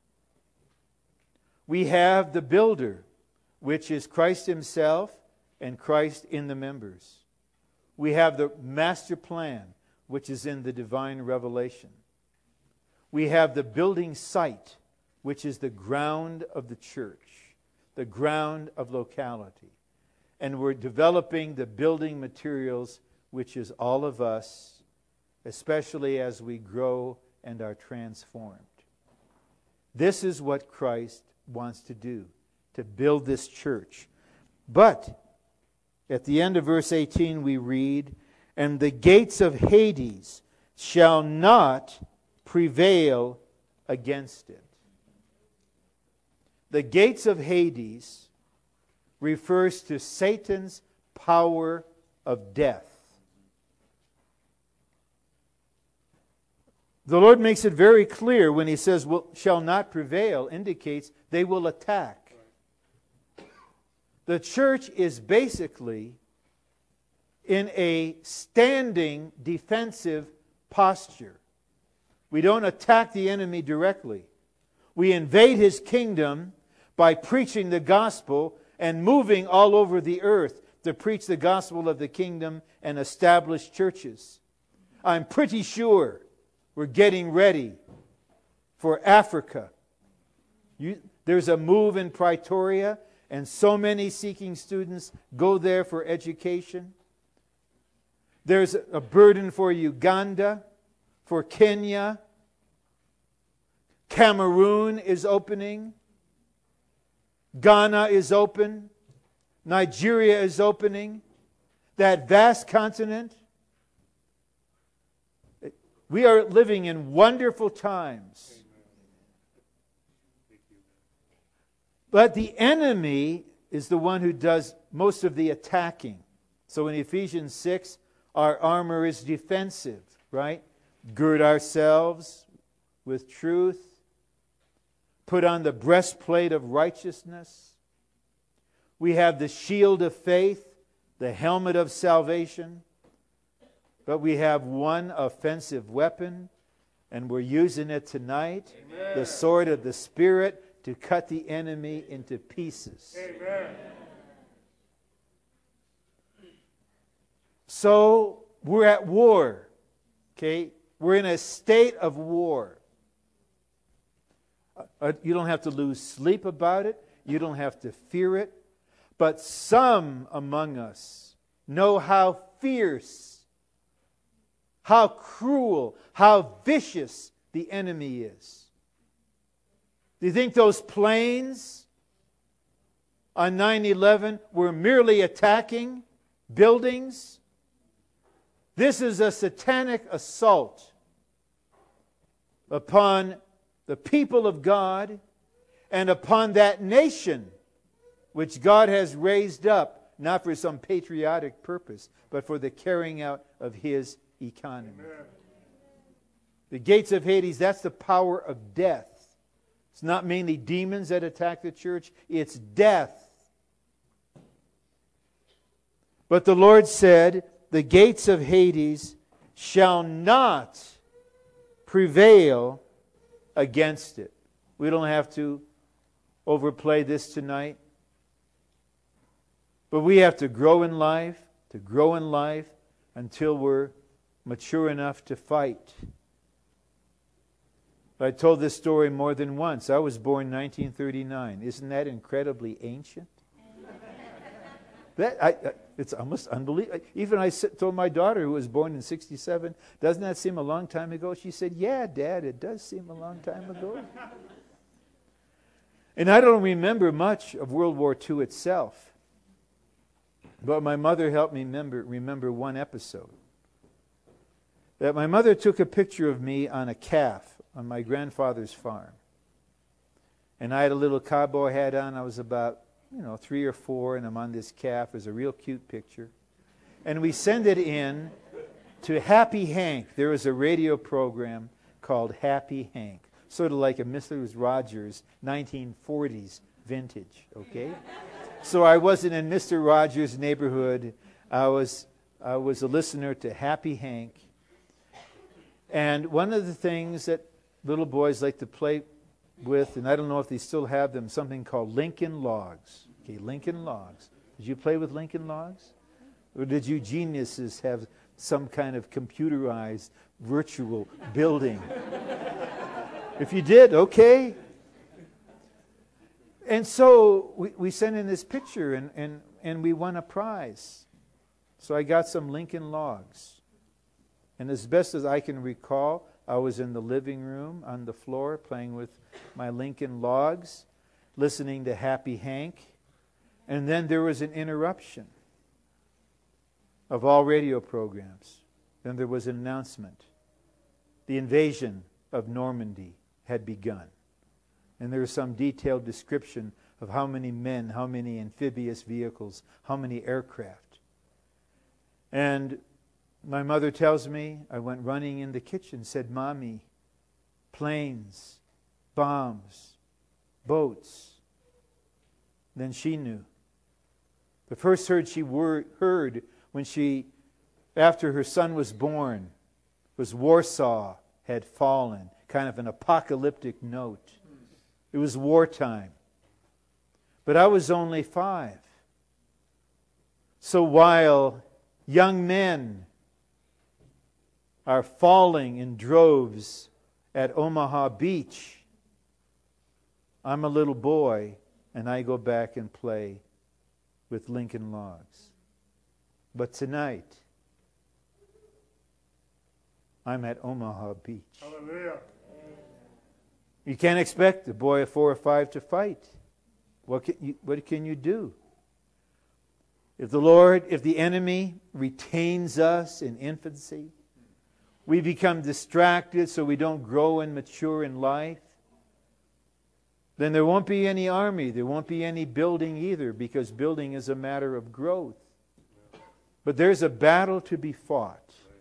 We have the builder, which is Christ Himself and Christ in the members. We have the master plan, which is in the divine revelation. We have the building site, which is the ground of the church, the ground of locality. And we're developing the building materials, which is all of us, especially as we grow and are transformed. This is what Christ wants to do, to build this church. But at the end of verse 18 we read, "And the gates of Hades shall not prevail against it." The gates of Hades refers to Satan's power of death. The Lord makes it very clear when He says, shall not prevail, indicates they will attack. The church is basically in a standing defensive posture. We don't attack the enemy directly. We invade his kingdom by preaching the gospel and moving all over the earth to preach the gospel of the kingdom and establish churches. I'm pretty sure we're getting ready for Africa. There's a move in Pretoria, and so many seeking students go there for education. There's a burden for Uganda, for Kenya. Cameroon is opening. Ghana is open. Nigeria is opening. That vast continent. We are living in wonderful times. But the enemy is the one who does most of the attacking. So in Ephesians 6, our armor is defensive, right? Gird ourselves with truth. Put on the breastplate of righteousness. We have the shield of faith, the helmet of salvation. But we have one offensive weapon, and we're using it tonight. Amen. The sword of the Spirit to cut the enemy into pieces. Amen. So we're at war. Okay? We're in a state of war. You don't have to lose sleep about it. You don't have to fear it. But some among us know how fierce, how cruel, how vicious the enemy is. Do you think those planes on 9/11 were merely attacking buildings? This is a satanic assault upon the people of God and upon that nation which God has raised up, not for some patriotic purpose, but for the carrying out of His economy. Amen. The gates of Hades, that's the power of death. It's not mainly demons that attack the church, it's death. But the Lord said, the gates of Hades shall not prevail against it. We don't have to overplay this tonight. But we have to grow in life, until we're mature enough to fight. I told this story more than once. I was born in 1939. Isn't that incredibly ancient? It's almost unbelievable. Even I told my daughter, who was born in 1967, doesn't that seem a long time ago? She said, yeah, Dad, it does seem a long time ago. And I don't remember much of World War II itself. But my mother helped me remember one episode. That my mother took a picture of me on a calf on my grandfather's farm. And I had a little cowboy hat on. I was about 3 or 4, and I'm on this calf. It was a real cute picture. And we send it in to Happy Hank. There was a radio program called Happy Hank. Sort of like a Mr. Rogers 1940s vintage, okay? So I wasn't in Mr. Rogers' neighborhood. I was a listener to Happy Hank. And one of the things that little boys like to play with, and I don't know if they still have them, something called Lincoln Logs. Okay, Lincoln Logs. Did you play with Lincoln Logs? Or did you geniuses have some kind of computerized virtual building? If you did, okay. And so we sent in this picture and we won a prize. So I got some Lincoln Logs. And as best as I can recall, I was in the living room on the floor playing with my Lincoln Logs, listening to Happy Hank. And then there was an interruption of all radio programs. Then there was an announcement. The invasion of Normandy had begun. And there was some detailed description of how many men, how many amphibious vehicles, how many aircraft. And my mother tells me, I went running in the kitchen, said, Mommy, planes, bombs, boats. Then she knew. The first word she heard when after her son was born, was Warsaw had fallen, kind of an apocalyptic note. It was wartime. But I was only 5. So while young men are falling in droves at Omaha Beach, I'm a little boy and I go back and play with Lincoln Logs. But tonight, I'm at Omaha Beach. Hallelujah. You can't expect a boy of 4 or 5 to fight. What can you do? If the enemy retains us in infancy, we become distracted so we don't grow and mature in life, then there won't be any army, there won't be any building either, because building is a matter of growth. But there's a battle to be fought.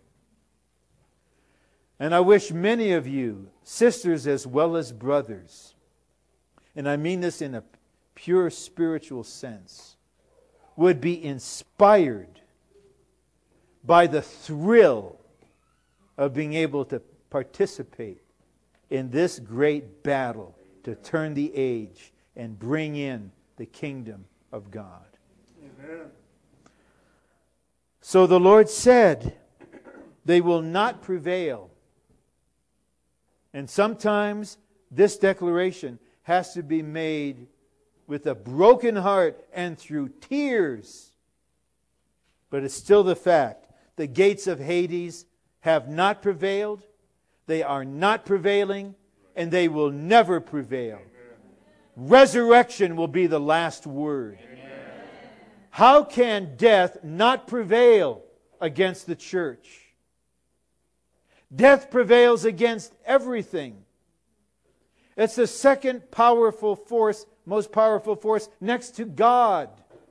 And I wish many of you, sisters as well as brothers, and I mean this in a pure spiritual sense, would be inspired by the thrill of being able to participate in this great battle to turn the age and bring in the kingdom of God. Amen. So the Lord said, they will not prevail. And sometimes this declaration has to be made with a broken heart and through tears. But it's still the fact. The gates of Hades have not prevailed. They are not prevailing. And they will never prevail. Amen. Resurrection will be the last word. Amen. How can death not prevail against the church? Death prevails against everything. It's the second powerful force, most powerful force next to God.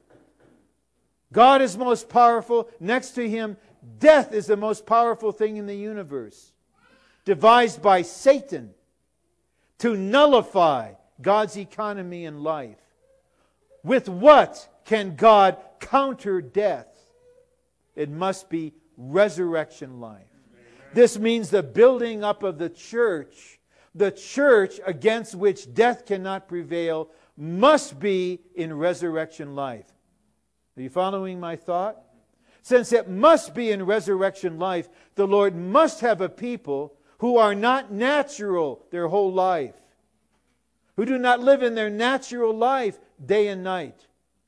God is most powerful. Next to Him, death is the most powerful thing in the universe, devised by Satan to nullify God's economy and life. With what can God counter death? It must be resurrection life. This means the building up of the church against which death cannot prevail, must be in resurrection life. Are you following my thought? Since it must be in resurrection life, the Lord must have a people who are not natural their whole life, who do not live in their natural life day and night,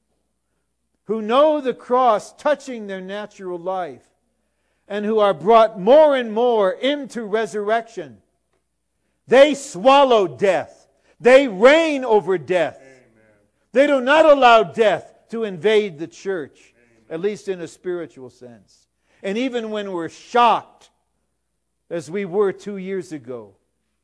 who know the cross touching their natural life, and who are brought more and more into resurrection. They swallow death. They reign over death. Amen. They do not allow death to invade the church, at least in a spiritual sense. And even when we're shocked, as we were 2 years ago,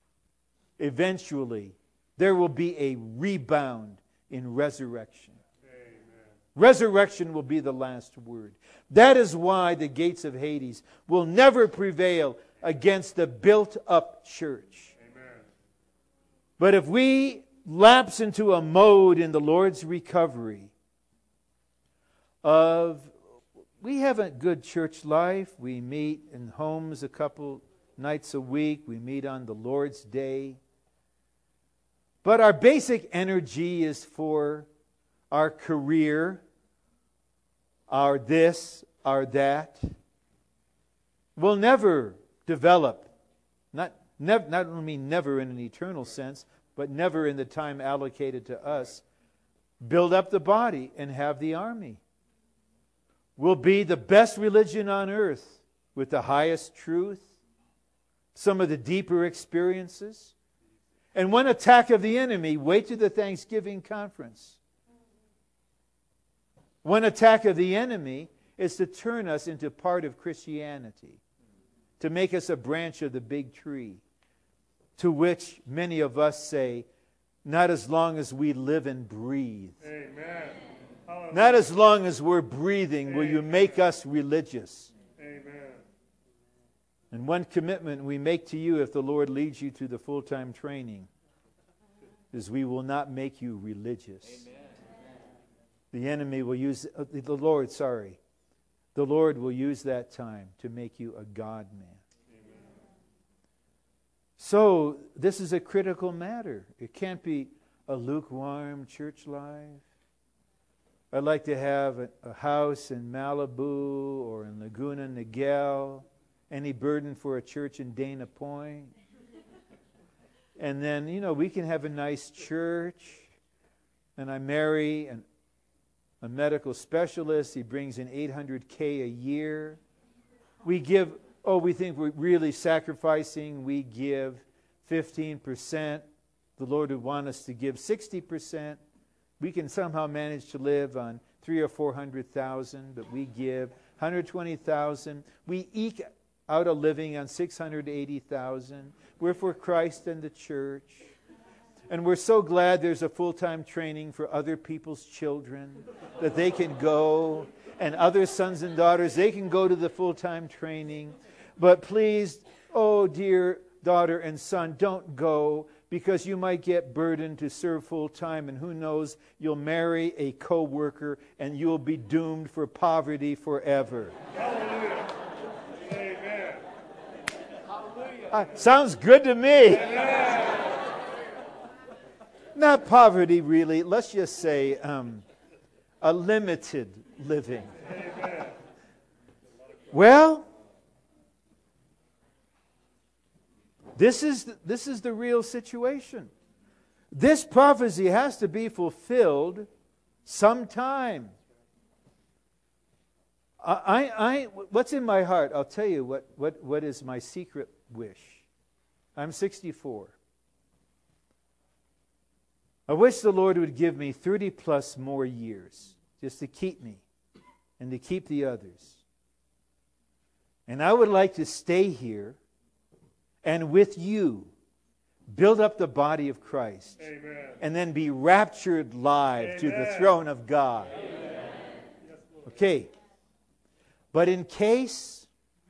eventually there will be a rebound in resurrection. Amen. Resurrection will be the last word. That is why the gates of Hades will never prevail against the built-up church. Amen. But if we lapse into a mode in the Lord's recovery of, we have a good church life, we meet in homes a couple nights a week, we meet on the Lord's Day, but our basic energy is for our career, our this, our that, will never develop, not only never in an eternal sense, but never in the time allocated to us, build up the body and have the army. We'll be the best religion on earth with the highest truth, some of the deeper experiences. And one attack of the enemy, wait to the Thanksgiving conference. One attack of the enemy is to turn us into part of Christianity, to make us a branch of the big tree, to which many of us say, not as long as we live and breathe. Amen. Not as long as we're breathing will you make us religious. Amen. And one commitment we make to you if the Lord leads you to the full-time training is we will not make you religious. Amen. The enemy will use, the Lord will use that time to make you a God-man. Amen. So, this is a critical matter. It can't be a lukewarm church life. I'd like to have a house in Malibu or in Laguna Niguel. Any burden for a church in Dana Point? And then, we can have a nice church. And I marry a medical specialist. He brings in $800K a year. We think we're really sacrificing. We give 15%. The Lord would want us to give 60%. We can somehow manage to live on $300,000 or $400,000, but we give $120,000. We eke out a living on $680,000. We're for Christ and the church. And we're so glad there's a full-time training for other people's children, that they can go and other sons and daughters, they can go to the full-time training. But please, oh dear daughter and son, don't go, because you might get burdened to serve full-time, and who knows, you'll marry a co-worker and you'll be doomed for poverty forever. Hallelujah. Amen. Sounds good to me. Not poverty, really. Let's just say a limited living. Well, this is the real situation. This prophecy has to be fulfilled sometime. What's in my heart? I'll tell you what is my secret wish. I'm 64. I wish the Lord would give me 30 plus more years just to keep me and to keep the others. And I would like to stay here and with you build up the body of Christ. Amen. And then be raptured live to the throne of God. Amen. Okay. But in case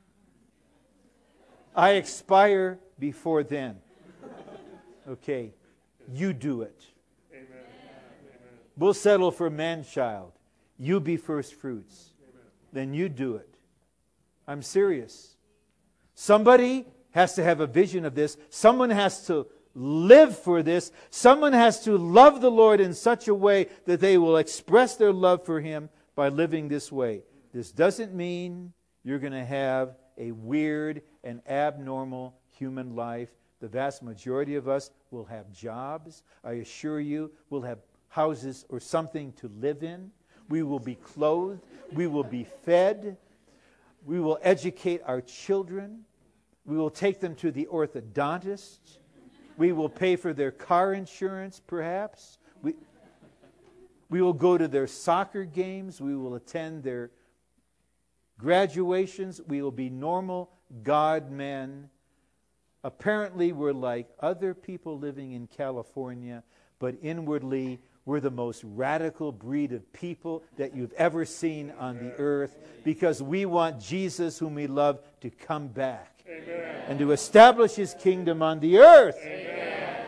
I expire before then, okay, you do it. Amen. We'll settle for man-child. You be first fruits. Amen. Then you do it. I'm serious. Somebody has to have a vision of this. Someone has to live for this. Someone has to love the Lord in such a way that they will express their love for Him by living this way. This doesn't mean you're going to have a weird and abnormal human life. The vast majority of us will have jobs. I assure you, we'll have houses or something to live in. We will be clothed. We will be fed. We will educate our children. We will take them to the orthodontist. We will pay for their car insurance, perhaps. We will go to their soccer games. We will attend their graduations. We will be normal God men. Apparently, we're like other people living in California, but inwardly, we're the most radical breed of people that you've ever seen on the earth, because we want Jesus, whom we love, to come back. Amen. And to establish His kingdom on the earth. Amen.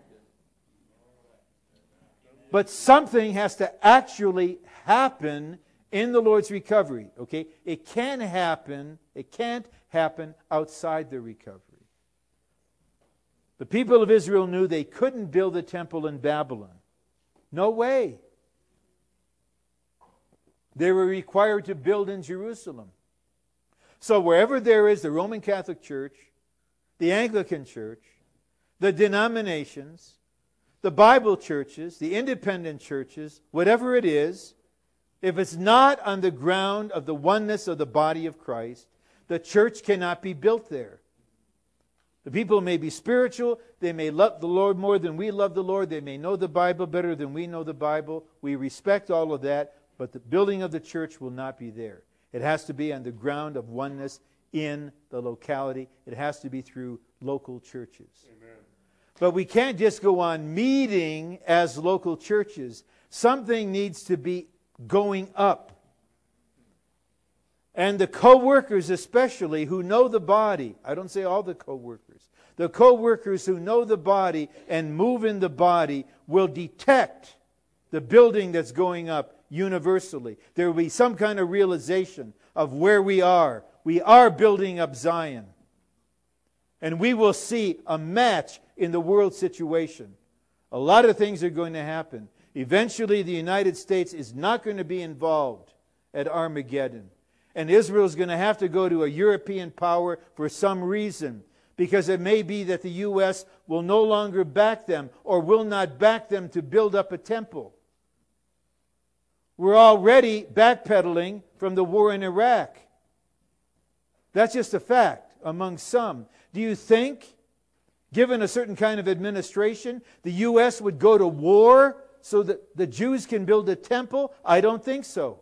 But something has to actually happen in the Lord's recovery. Okay? It can't happen outside the recovery. The people of Israel knew they couldn't build a temple in Babylon. No way. They were required to build in Jerusalem. So wherever there is the Roman Catholic Church, the Anglican Church, the denominations, the Bible churches, the independent churches, whatever it is, if it's not on the ground of the oneness of the body of Christ, the church cannot be built there. The people may be spiritual. They may love the Lord more than we love the Lord. They may know the Bible better than we know the Bible. We respect all of that, but the building of the church will not be there. It has to be on the ground of oneness in the locality. It has to be through local churches. Amen. But we can't just go on meeting as local churches. Something needs to be going up. And the co-workers especially who know the body, I don't say all the co-workers, the co-workers who know the body and move in the body will detect the building that's going up universally. There will be some kind of realization of where we are. We are building up Zion. And we will see a match in the world situation. A lot of things are going to happen. Eventually the United States is not going to be involved at Armageddon. And Israel is going to have to go to a European power for some reason, because it may be that the U.S. will no longer back them or will not back them to build up a temple. We're already backpedaling from the war in Iraq. That's just a fact among some. Do you think, given a certain kind of administration, the U.S. would go to war so that the Jews can build a temple? I don't think so.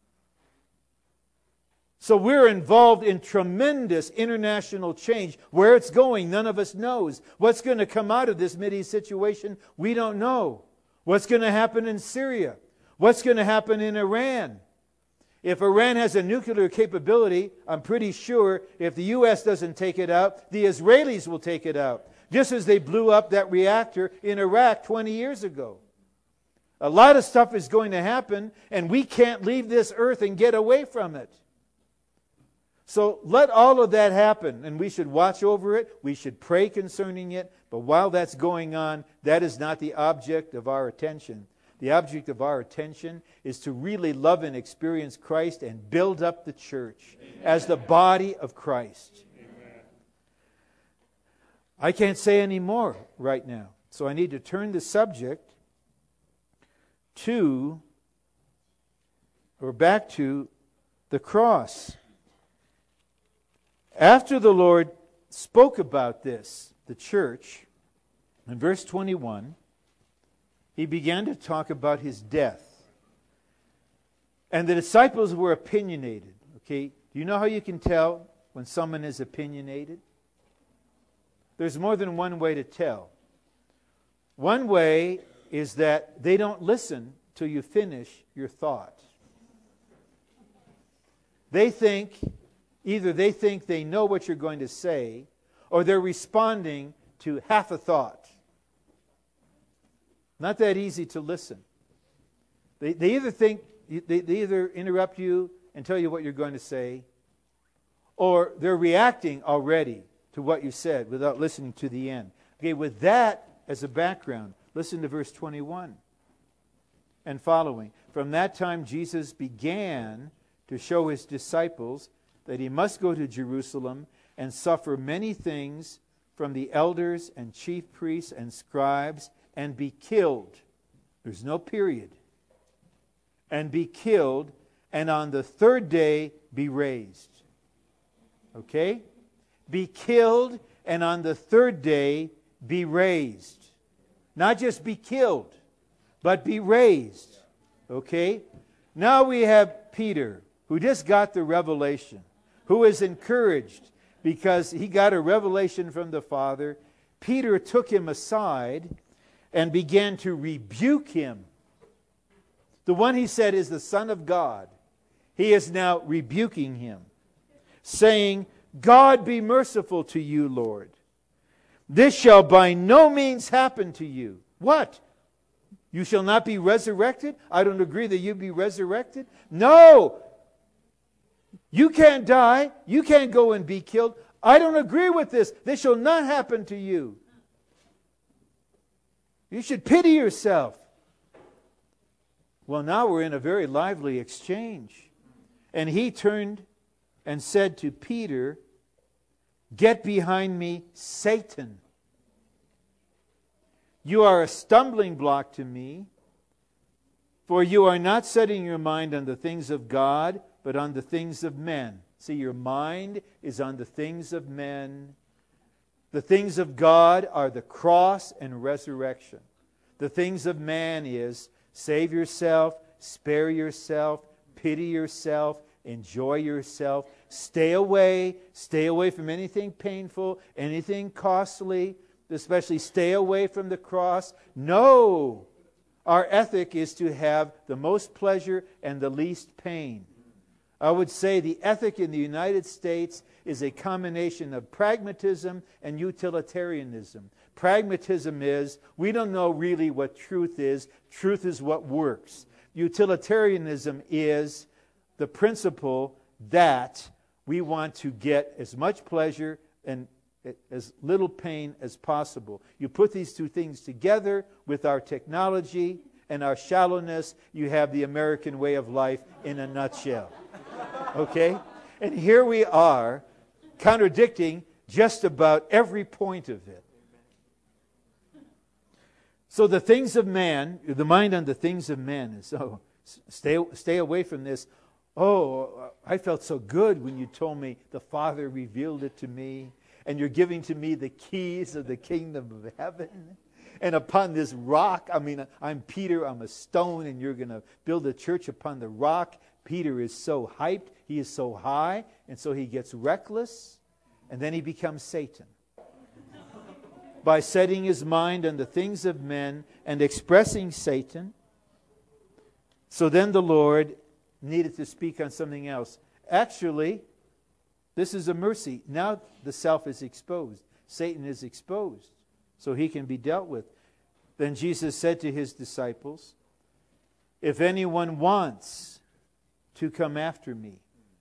So we're involved in tremendous international change. Where it's going, none of us knows. What's going to come out of this Mideast situation, we don't know. What's going to happen in Syria? What's going to happen in Iran? If Iran has a nuclear capability, I'm pretty sure if the U.S. doesn't take it out, the Israelis will take it out. Just as they blew up that reactor in Iraq 20 years ago. A lot of stuff is going to happen, and we can't leave this earth and get away from it. So let all of that happen, and we should watch over it. We should pray concerning it. But while that's going on, that is not the object of our attention. The object of our attention is to really love and experience Christ and build up the church as the body of Christ. Amen. I can't say any more right now. So I need to turn the subject back to the cross. After the Lord spoke about this, the church, in verse 21, He began to talk about His death. And the disciples were opinionated. Okay, do you know how you can tell when someone is opinionated? There's more than one way to tell. One way is that they don't listen till you finish your thought. Either they think they know what you're going to say, or they're responding to half a thought. Not that easy to listen. They either interrupt you and tell you what you're going to say, or they're reacting already to what you said without listening to the end. Okay, with that as a background, listen to verse 21 and following. From that time Jesus began to show His disciples that He must go to Jerusalem and suffer many things from the elders and chief priests and scribes and be killed. There's no period. And be killed, and on the third day be raised. Okay? Be killed, and on the third day be raised. Not just be killed, but be raised. Okay? Now we have Peter, who just got the revelation, who is encouraged because he got a revelation from the Father. Peter took him aside and began to rebuke him. The one he said is the Son of God. He is now rebuking him, saying, God be merciful to you, Lord. This shall by no means happen to you. What? You shall not be resurrected? I don't agree that you be resurrected. No! You can't die. You can't go and be killed. I don't agree with this. This shall not happen to you. You should pity yourself. Well, now we're in a very lively exchange. And he turned and said to Peter, Get behind me, Satan. You are a stumbling block to me, for you are not setting your mind on the things of God, but on the things of men. See, your mind is on the things of men. The things of God are the cross and resurrection. The things of man is save yourself, spare yourself, pity yourself, enjoy yourself. Stay away from anything painful, anything costly, especially stay away from the cross. No! Our ethic is to have the most pleasure and the least pain. I would say the ethic in the United States is a combination of pragmatism and utilitarianism. Pragmatism is, we don't know really what truth is. Truth is what works. Utilitarianism is the principle that we want to get as much pleasure and as little pain as possible. You put these two things together with our technology and our shallowness, you have the American way of life in a nutshell. Okay? And here we are, contradicting just about every point of it. So the things of man, the mind on the things of man is, stay away from this. Oh, I felt so good when you told me the Father revealed it to me, and you're giving to me the keys of the kingdom of heaven. And upon this rock, I'm Peter, I'm a stone, and you're going to build a church upon the rock. Peter is so hyped, he is so high, and so he gets reckless, and then he becomes Satan. By setting his mind on the things of men and expressing Satan. So then the Lord needed to speak on something else. Actually, this is a mercy. Now the self is exposed. Satan is exposed, so he can be dealt with. Then Jesus said to his disciples, if anyone wants to come after me,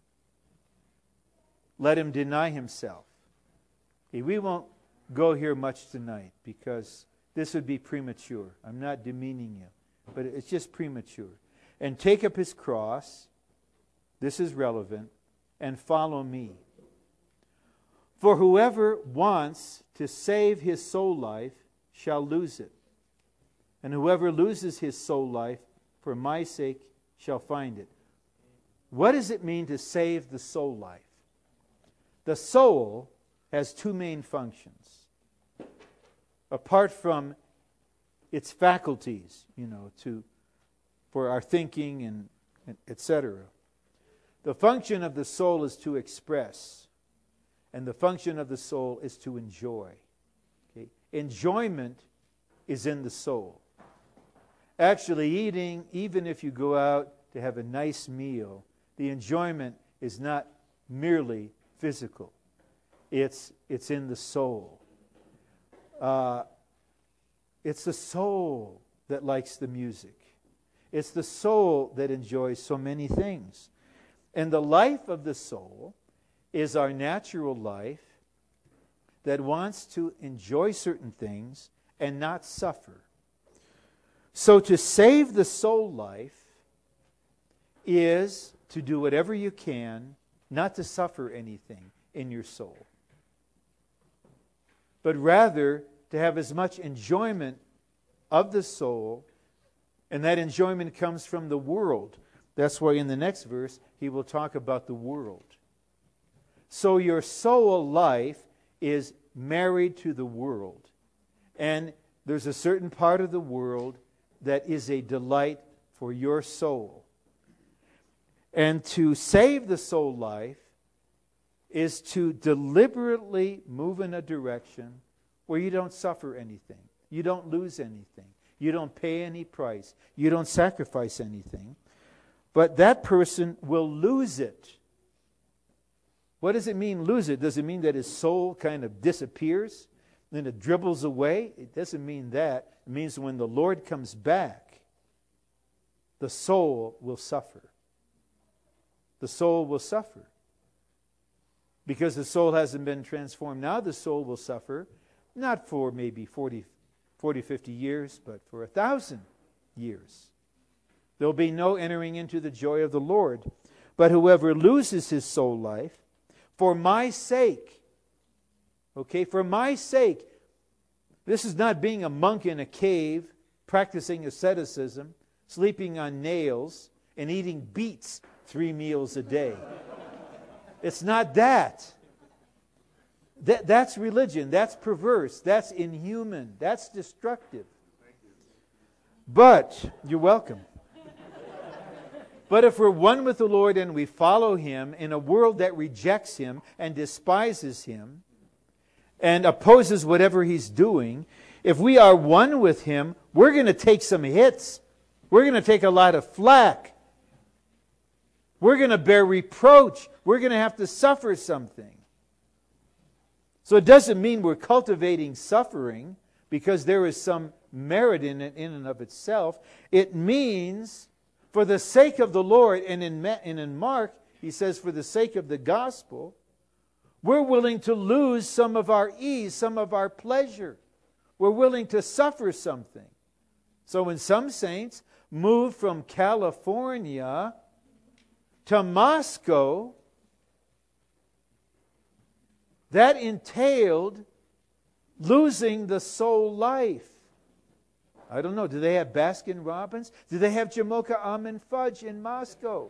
let him deny himself. Okay, we won't go here much tonight because this would be premature. I'm not demeaning you, but it's just premature. And take up his cross, this is relevant, and follow me. For whoever wants to save his soul life shall lose it. And whoever loses his soul life for my sake shall find it. What does it mean to save the soul life? The soul has two main functions. Apart from its faculties, for our thinking and etc. The function of the soul is to express, and the function of the soul is to enjoy. Okay? Enjoyment is in the soul. Actually, eating, even if you go out to have a nice meal, the enjoyment is not merely physical. It's in the soul. It's the soul that likes the music. It's the soul that enjoys so many things. And the life of the soul is our natural life that wants to enjoy certain things and not suffer. So to save the soul life is to do whatever you can not to suffer anything in your soul, but rather to have as much enjoyment of the soul, and that enjoyment comes from the world. That's why in the next verse he will talk about the world. So your soul life is married to the world, and there's a certain part of the world that is a delight for your soul. And to save the soul life is to deliberately move in a direction where you don't suffer anything. You don't lose anything. You don't pay any price. You don't sacrifice anything. But that person will lose it. What does it mean, lose it? Does it mean that his soul kind of disappears? Then it dribbles away? It doesn't mean that. It means when the Lord comes back, the soul will suffer. The soul will suffer. Because the soul hasn't been transformed. Now the soul will suffer, not for maybe 40, 50 years, but for 1,000 years. There will be no entering into the joy of the Lord. But whoever loses his soul life, for my sake, okay, for my sake, this is not being a monk in a cave, practicing asceticism, sleeping on nails, and eating beets 3 meals a day. It's not that. That's religion. That's perverse. That's inhuman. That's destructive. But, you're welcome. But if we're one with the Lord and we follow Him in a world that rejects Him and despises Him and opposes whatever He's doing, if we are one with Him, we're going to take some hits. We're going to take a lot of flack. We're going to bear reproach. We're going to have to suffer something. So it doesn't mean we're cultivating suffering because there is some merit in it in and of itself. It means for the sake of the Lord, and in Mark, he says for the sake of the gospel, we're willing to lose some of our ease, some of our pleasure. We're willing to suffer something. So when some saints moved from California to Moscow, that entailed losing the soul life. I don't know. Do they have Baskin Robbins? Do they have Jamocha Almond Fudge in Moscow?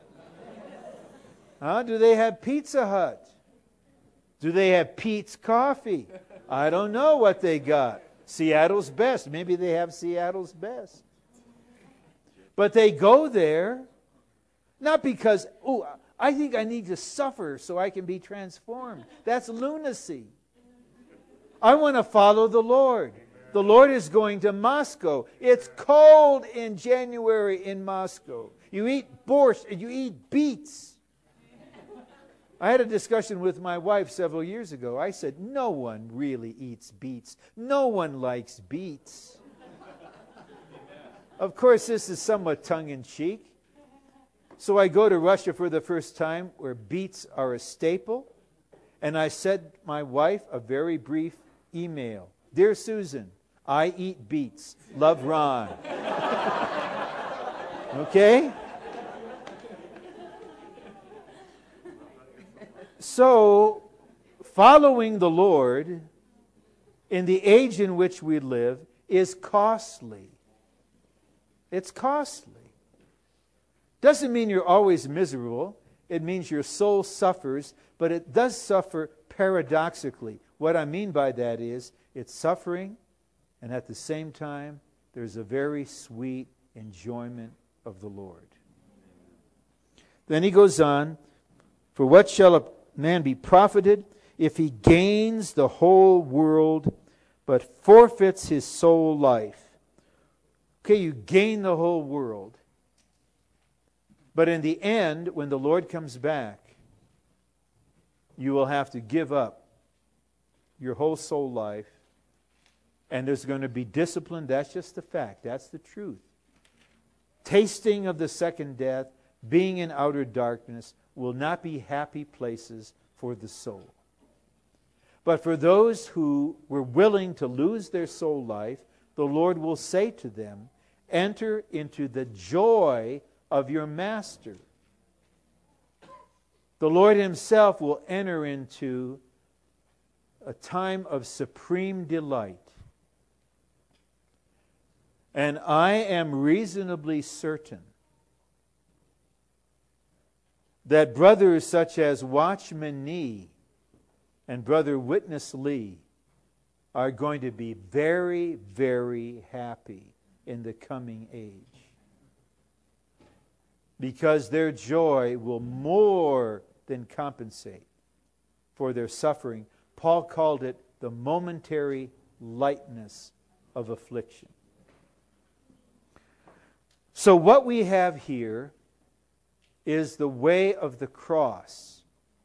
Do they have Pizza Hut? Do they have Pete's Coffee? I don't know what they got. Seattle's Best. Maybe they have Seattle's Best. But they go there not because, I think I need to suffer so I can be transformed. That's lunacy. I want to follow the Lord. The Lord is going to Moscow. It's cold in January in Moscow. You eat borscht and you eat beets. I had a discussion with my wife several years ago. I said, no one really eats beets. No one likes beets. Of course, this is somewhat tongue-in-cheek. So I go to Russia for the first time, where beets are a staple. And I sent my wife a very brief email. Dear Susan, I eat beets. Love, Ron. Okay? So, following the Lord in the age in which we live is costly. It's costly. Doesn't mean you're always miserable. It means your soul suffers, but it does suffer paradoxically. What I mean by that is it's suffering, and at the same time, there's a very sweet enjoyment of the Lord. Then he goes on, for what shall a man be profited if he gains the whole world but forfeits his soul life? Okay, you gain the whole world. But in the end, when the Lord comes back, you will have to give up your whole soul life. And there's going to be discipline. That's just the fact. That's the truth. Tasting of the second death, being in outer darkness, will not be happy places for the soul. But for those who were willing to lose their soul life, the Lord will say to them, enter into the joy of your master. The Lord himself will enter into a time of supreme delight. And I am reasonably certain that brothers such as Watchman Nee and Brother Witness Lee are going to be very, very happy in the coming age. Because their joy will more than compensate for their suffering. Paul called it the momentary lightness of affliction. So what we have here is the way of the cross.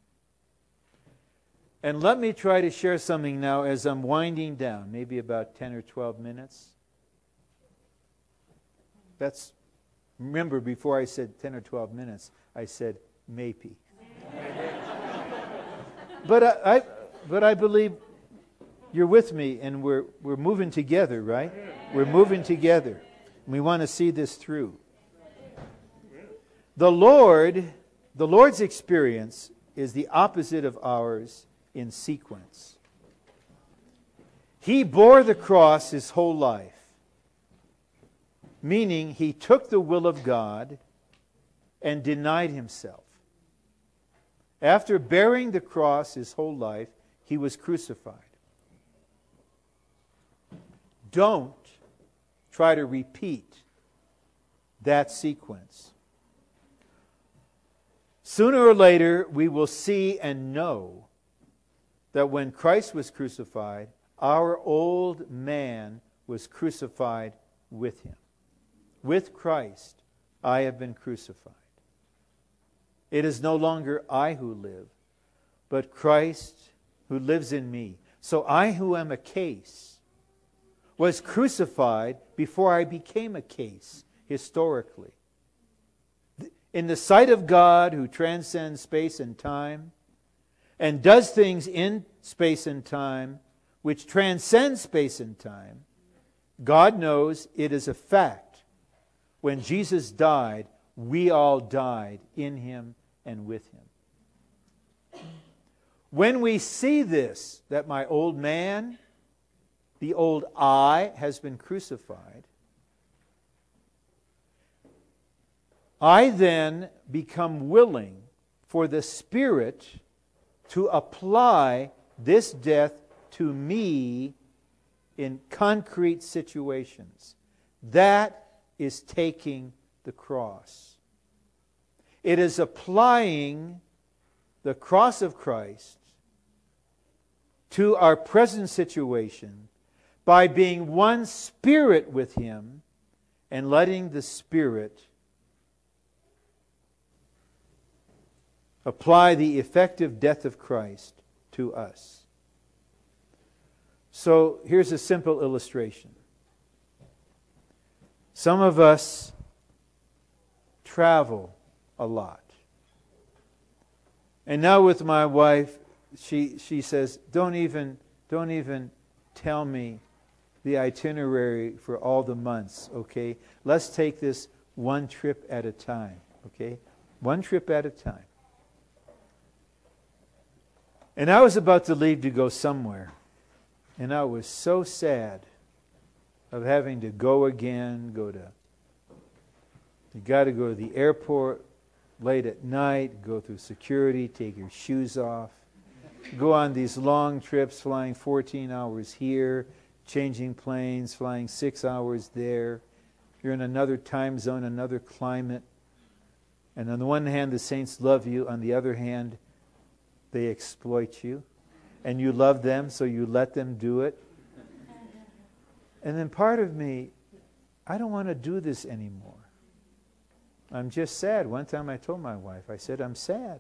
And let me try to share something now as I'm winding down, maybe about 10 or 12 minutes. Remember, before I said 10 or 12 minutes, I said maybe. But I believe you're with me, and we're moving together, right? We're moving together. We want to see this through. The Lord's experience is the opposite of ours in sequence. He bore the cross his whole life, meaning he took the will of God and denied himself. After bearing the cross his whole life, he was crucified. Don't try to repeat that sequence. Sooner or later, we will see and know that when Christ was crucified, our old man was crucified with him. With Christ, I have been crucified. It is no longer I who live, but Christ who lives in me. So I who am a case was crucified before I became a case, historically. In the sight of God, who transcends space and time, and does things in space and time, which transcend space and time, God knows it is a fact. When Jesus died, we all died in him and with him. When we see this, that my old man, the old I, has been crucified, I then become willing for the Spirit to apply this death to me in concrete situations. That is taking the cross. It is applying the cross of Christ to our present situation, by being one spirit with Him and letting the Spirit apply the effective death of Christ to us. So here's a simple illustration. Some of us travel a lot. And now with my wife, she says, don't even tell me the itinerary for all the months, okay? Let's take this one trip at a time, okay? One trip at a time. And I was about to leave to go somewhere. And I was so sad of having to go again, you got to go to the airport late at night, go through security, take your shoes off, go on these long trips, flying 14 hours here, changing planes, flying 6 hours there. You're in another time zone, another climate. And on the one hand, the saints love you. On the other hand, they exploit you. And you love them, so you let them do it. And then part of me, I don't want to do this anymore. I'm just sad. One time I told my wife, I said, I'm sad.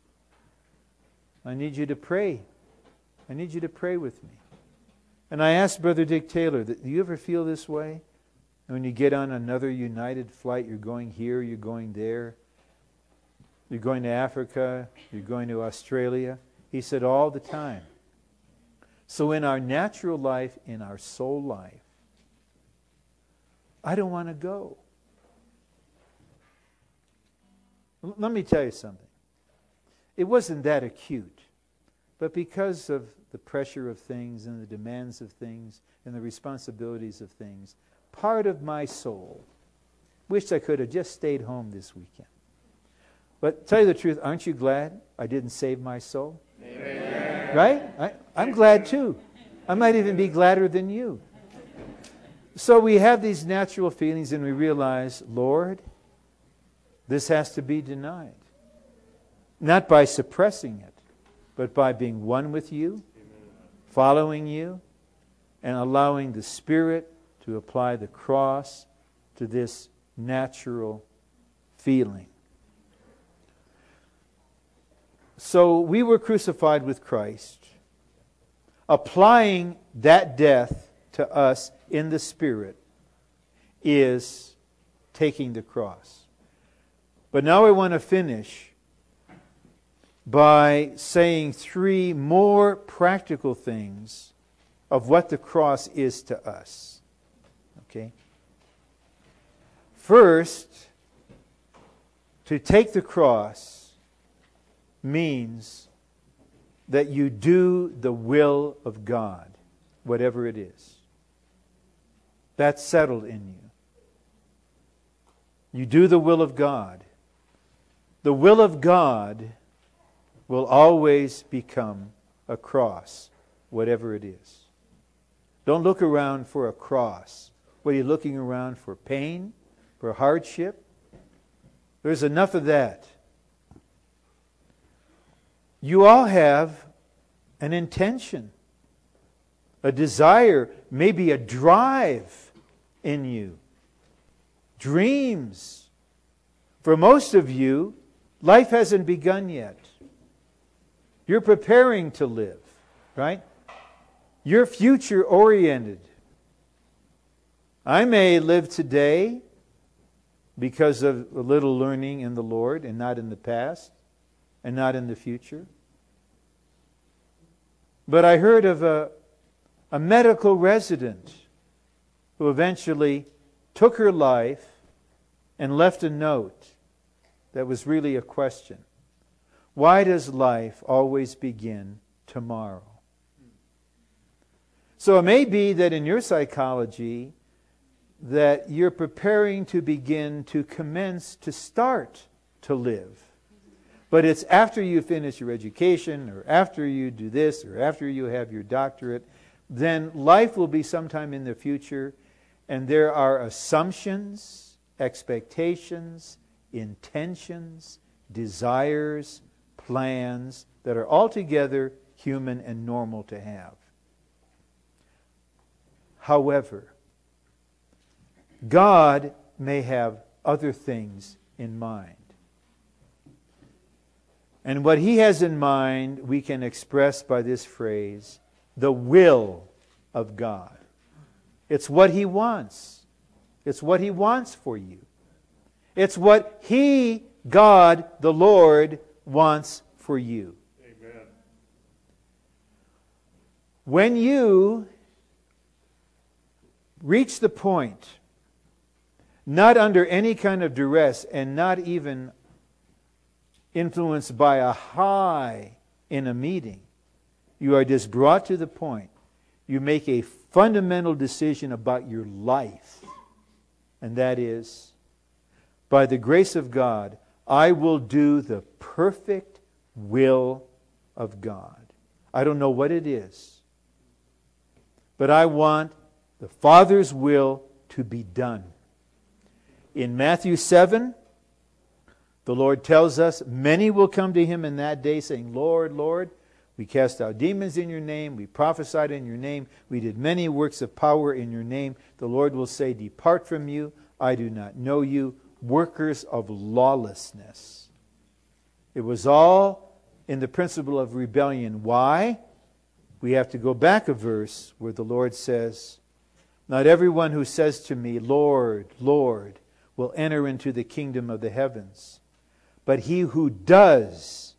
I need you to pray. I need you to pray with me. And I asked Brother Dick Taylor, do you ever feel this way? When you get on another United flight, you're going here, you're going there. You're going to Africa, you're going to Australia. He said, all the time. So in our natural life, in our soul life, I don't want to go. Let me tell you something. It wasn't that acute. But because of the pressure of things and the demands of things and the responsibilities of things, part of my soul wished I could have just stayed home this weekend. But tell you the truth, aren't you glad I didn't save my soul? Amen. Right? I'm glad too. I might even be gladder than you. So we have these natural feelings and we realize, Lord, this has to be denied. Not by suppressing it, but by being one with you, following you, and allowing the Spirit to apply the cross to this natural feeling. So we were crucified with Christ. Applying that death to us in the Spirit is taking the cross. But now I want to finish by saying 3 more practical things of what the cross is to us. Okay? First, to take the cross means that you do the will of God, whatever it is. That's settled in you. You do the will of God. The will of God will always become a cross, whatever it is. Don't look around for a cross. What are you looking around for? Pain? For hardship? There's enough of that. You all have an intention, a desire, maybe a drive in you. Dreams. For most of you, life hasn't begun yet. You're preparing to live, right? You're future oriented. I may live today because of a little learning in the Lord and not in the past and not in the future. But I heard of a medical resident who eventually took her life and left a note that was really a question. Why does life always begin tomorrow? So it may be that in your psychology that you're preparing to begin to commence to start to live. But it's after you finish your education or after you do this or after you have your doctorate, then life will be sometime in the future, and there are assumptions, expectations, intentions, desires, plans that are altogether human and normal to have. However, God may have other things in mind. And what He has in mind, we can express by this phrase, the will of God. It's what He wants. It's what He wants for you. It's what He, God, the Lord, wants for you. Amen. When you reach the point, not under any kind of duress and not even influenced by a high in a meeting, you are just brought to the point, you make a fundamental decision about your life. And that is, by the grace of God, I will do the perfect will of God. I don't know what it is, but I want the Father's will to be done. In Matthew 7, the Lord tells us, many will come to Him in that day saying, Lord, Lord, we cast out demons in your name, we prophesied in your name, we did many works of power in your name. The Lord will say, depart from you, I do not know you, workers of lawlessness. It was all in the principle of rebellion. Why? We have to go back a verse where the Lord says, not everyone who says to me, Lord, Lord, will enter into the kingdom of the heavens, but he who does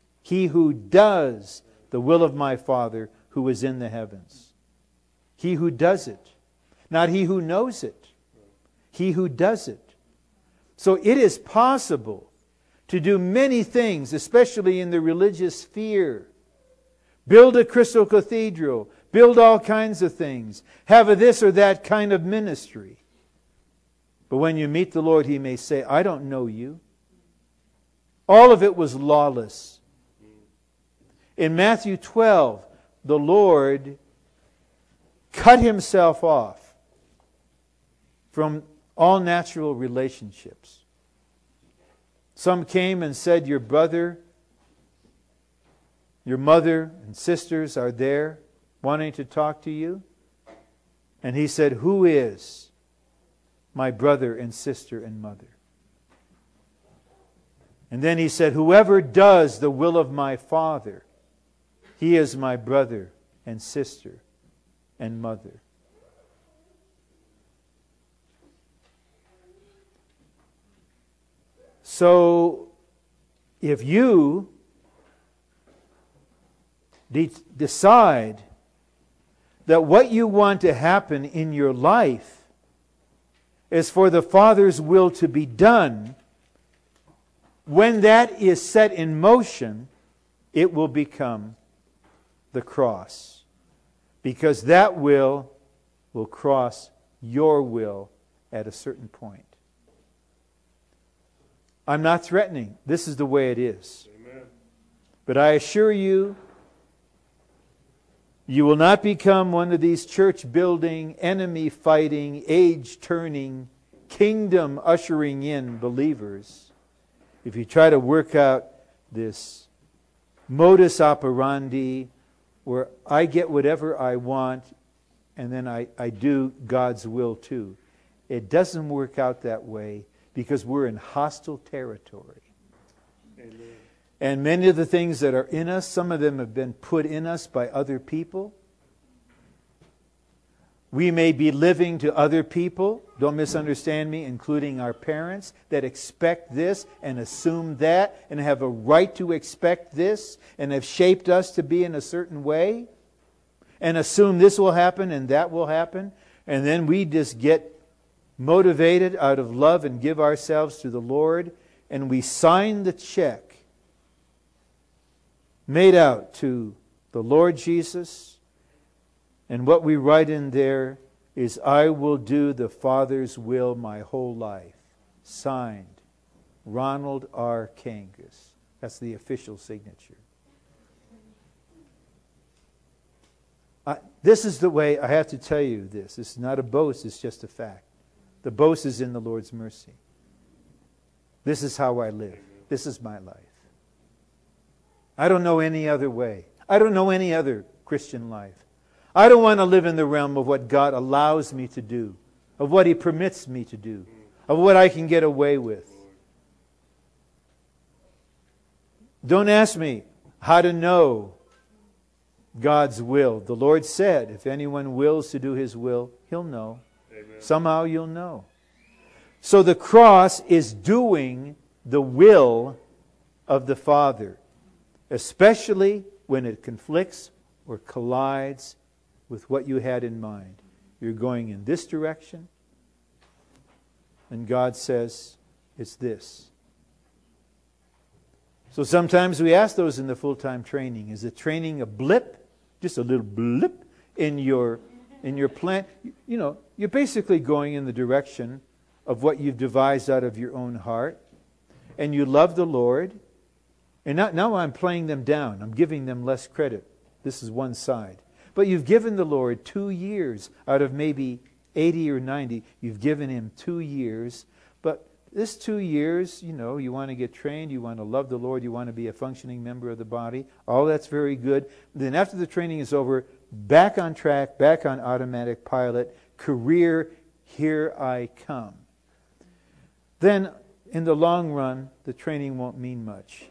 the will of my Father who is in the heavens. He who does it. Not he who knows it. He who does it. So it is possible to do many things, especially in the religious sphere. Build a crystal cathedral. Build all kinds of things. Have a this or that kind of ministry. But when you meet the Lord, He may say, I don't know you. All of it was lawless. In Matthew 12, the Lord cut Himself off from all natural relationships. Some came and said, your brother, your mother and sisters are there wanting to talk to you. And He said, who is my brother and sister and mother? And then He said, whoever does the will of my Father, he is my brother and sister and mother. So, if you decide that what you want to happen in your life is for the Father's will to be done, when that is set in motion, it will become the cross. Because that will cross your will at a certain point. I'm not threatening. This is the way it is. Amen. But I assure you, you will not become one of these church-building, enemy-fighting, age-turning, kingdom-ushering-in believers if you try to work out this modus operandi where I get whatever I want and then I do God's will too. It doesn't work out that way because we're in hostile territory. Amen. And many of the things that are in us, some of them have been put in us by other people. We may be living to other people, don't misunderstand me, including our parents, that expect this and assume that and have a right to expect this and have shaped us to be in a certain way and assume this will happen and that will happen. And then we just get motivated out of love and give ourselves to the Lord and we sign the check made out to the Lord Jesus. And what we write in there is, I will do the Father's will my whole life. Signed, Ronald R. Kangas. That's the official signature. This is the way, I have to tell you this. This is not a boast, it's just a fact. The boast is in the Lord's mercy. This is how I live. This is my life. I don't know any other way. I don't know any other Christian life. I don't want to live in the realm of what God allows me to do, of what He permits me to do, of what I can get away with. Don't ask me how to know God's will. The Lord said, if anyone wills to do His will, he'll know. Amen. Somehow you'll know. So the cross is doing the will of the Father, especially when it conflicts or collides with what you had in mind. You're going in this direction, and God says, it's this. So sometimes we ask those in the full-time training, is the training a blip? Just a little blip in your plan? You know, you're basically going in the direction of what you've devised out of your own heart. And you love the Lord. And now I'm playing them down. I'm giving them less credit. This is one side. But you've given the Lord 2 years out of maybe 80 or 90. You've given Him 2 years. But this 2 years, you know, you want to get trained, you want to love the Lord, you want to be a functioning member of the body. All that's very good. Then after the training is over, back on track, back on automatic pilot, career, here I come. Then, in the long run, the training won't mean much.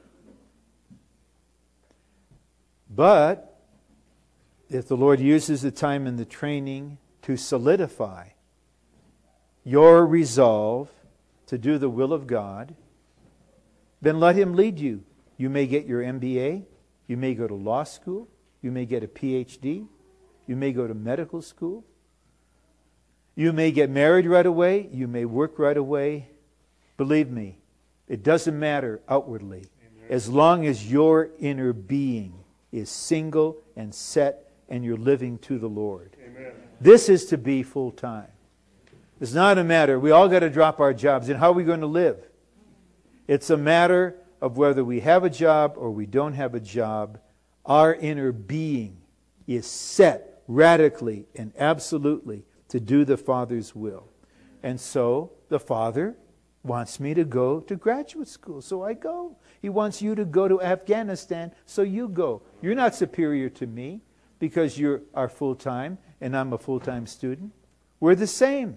But, if the Lord uses the time in the training to solidify your resolve to do the will of God, then let Him lead you. You may get your MBA, you may go to law school, you may get a PhD, you may go to medical school, you may get married right away, you may work right away. Believe me, it doesn't matter outwardly. Amen. As long as your inner being is single and set and you're living to the Lord. Amen. This is to be full time. It's not a matter, we all got to drop our jobs. And how are we going to live? It's a matter of whether we have a job or we don't have a job. Our inner being is set radically and absolutely to do the Father's will. And so the Father wants me to go to graduate school, so I go. He wants you to go to Afghanistan, so you go. You're not superior to me because you are full-time and I'm a full-time student. We're the same.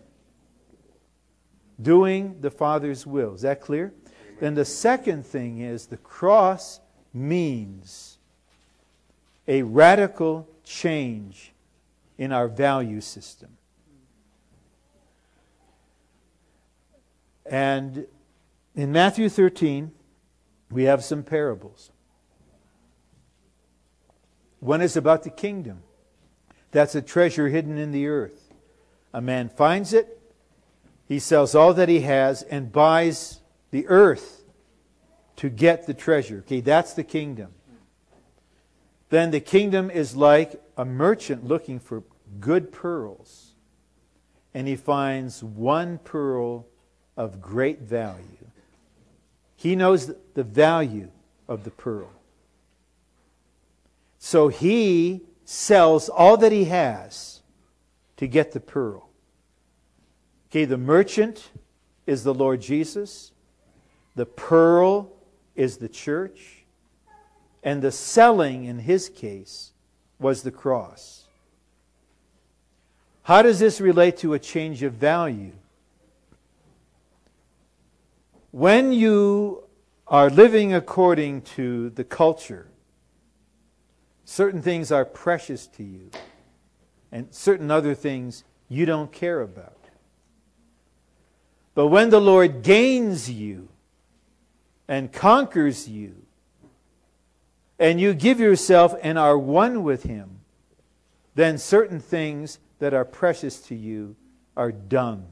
Doing the Father's will. Is that clear? Amen. Then the second thing is the cross means a radical change in our value system. And in Matthew 13, we have some parables. One is about the kingdom. That's a treasure hidden in the earth. A man finds it, he sells all that he has and buys the earth to get the treasure. Okay, that's the kingdom. Then the kingdom is like a merchant looking for good pearls. And he finds one pearl of great value. He knows the value of the pearl. So he sells all that he has to get the pearl. Okay, the merchant is the Lord Jesus. The pearl is the church. And the selling, in his case, was the cross. How does this relate to a change of value? When you are living according to the culture, certain things are precious to you, and certain other things you don't care about. But when the Lord gains you and conquers you, and you give yourself and are one with Him, then certain things that are precious to you are dung.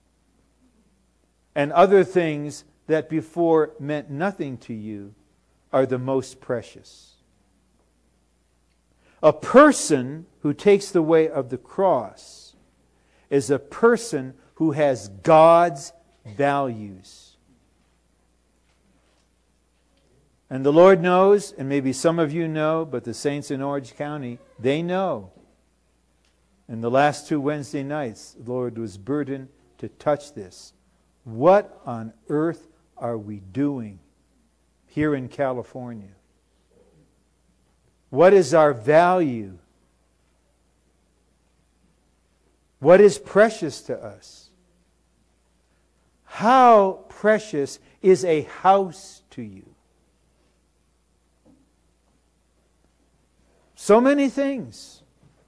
And other things that before meant nothing to you are the most precious. A person who takes the way of the cross is a person who has God's values. And the Lord knows, and maybe some of you know, but the saints in Orange County, they know. In the last 2 Wednesday nights, the Lord was burdened to touch this. What on earth are we doing here in California? What is our value? What is precious to us? How precious is a house to you? So many things.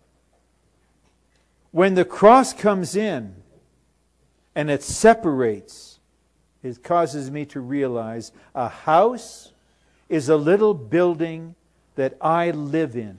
When the cross comes in and it separates, it causes me to realize a house is a little building that I live in.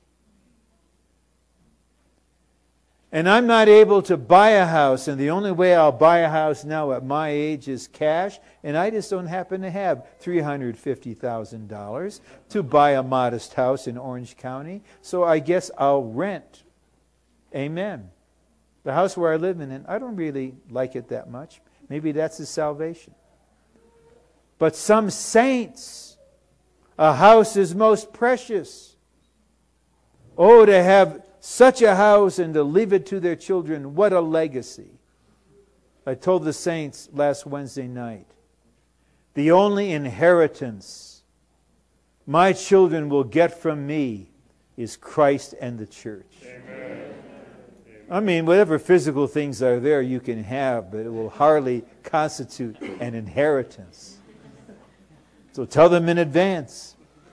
And I'm not able to buy a house, and the only way I'll buy a house now at my age is cash, and I just don't happen to have $350,000 to buy a modest house in Orange County, so I guess I'll rent. Amen. The house where I live in, I don't really like it that much. Maybe that's his salvation. But some saints, a house is most precious. Oh, to have such a house and to leave it to their children, what a legacy. I told the saints last Wednesday night, the only inheritance my children will get from me is Christ and the church. Amen. I mean, whatever physical things are there you can have, but it will hardly constitute an inheritance. So tell them in advance.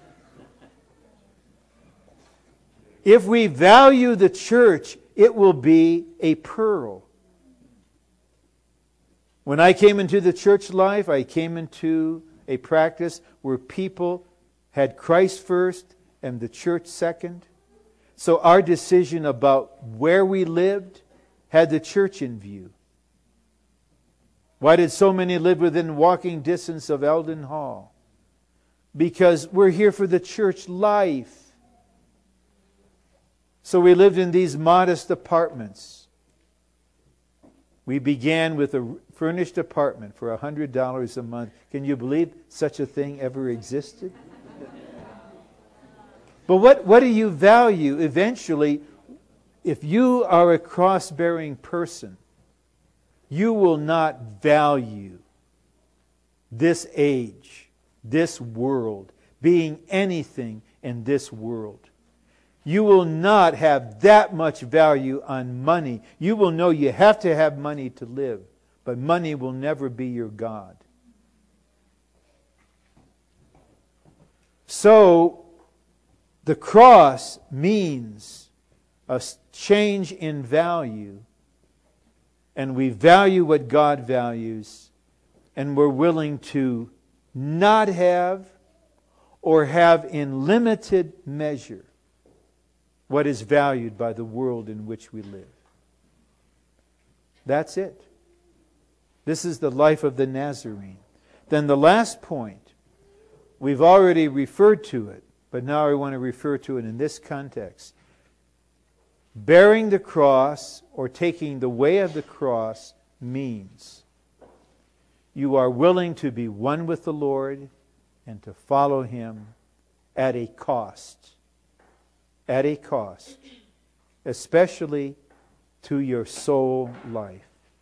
If we value the church, it will be a pearl. When I came into the church life, I came into a practice where people had Christ first and the church second. So our decision about where we lived had the church in view. Why did so many live within walking distance of Eldon Hall? Because we're here for the church life. So we lived in these modest apartments. We began with a furnished apartment for $100 a month. Can you believe such a thing ever existed? But what do you value eventually? If you are a cross-bearing person, you will not value this age, this world, being anything in this world. You will not have that much value on money. You will know you have to have money to live, but money will never be your God. So, the cross means a change in value, and we value what God values, and we're willing to not have or have in limited measure what is valued by the world in which we live. That's it. This is the life of the Nazarene. Then the last point, we've already referred to it, but now I want to refer to it in this context. Bearing the cross or taking the way of the cross means you are willing to be one with the Lord and to follow Him at a cost. At a cost, especially to your soul life.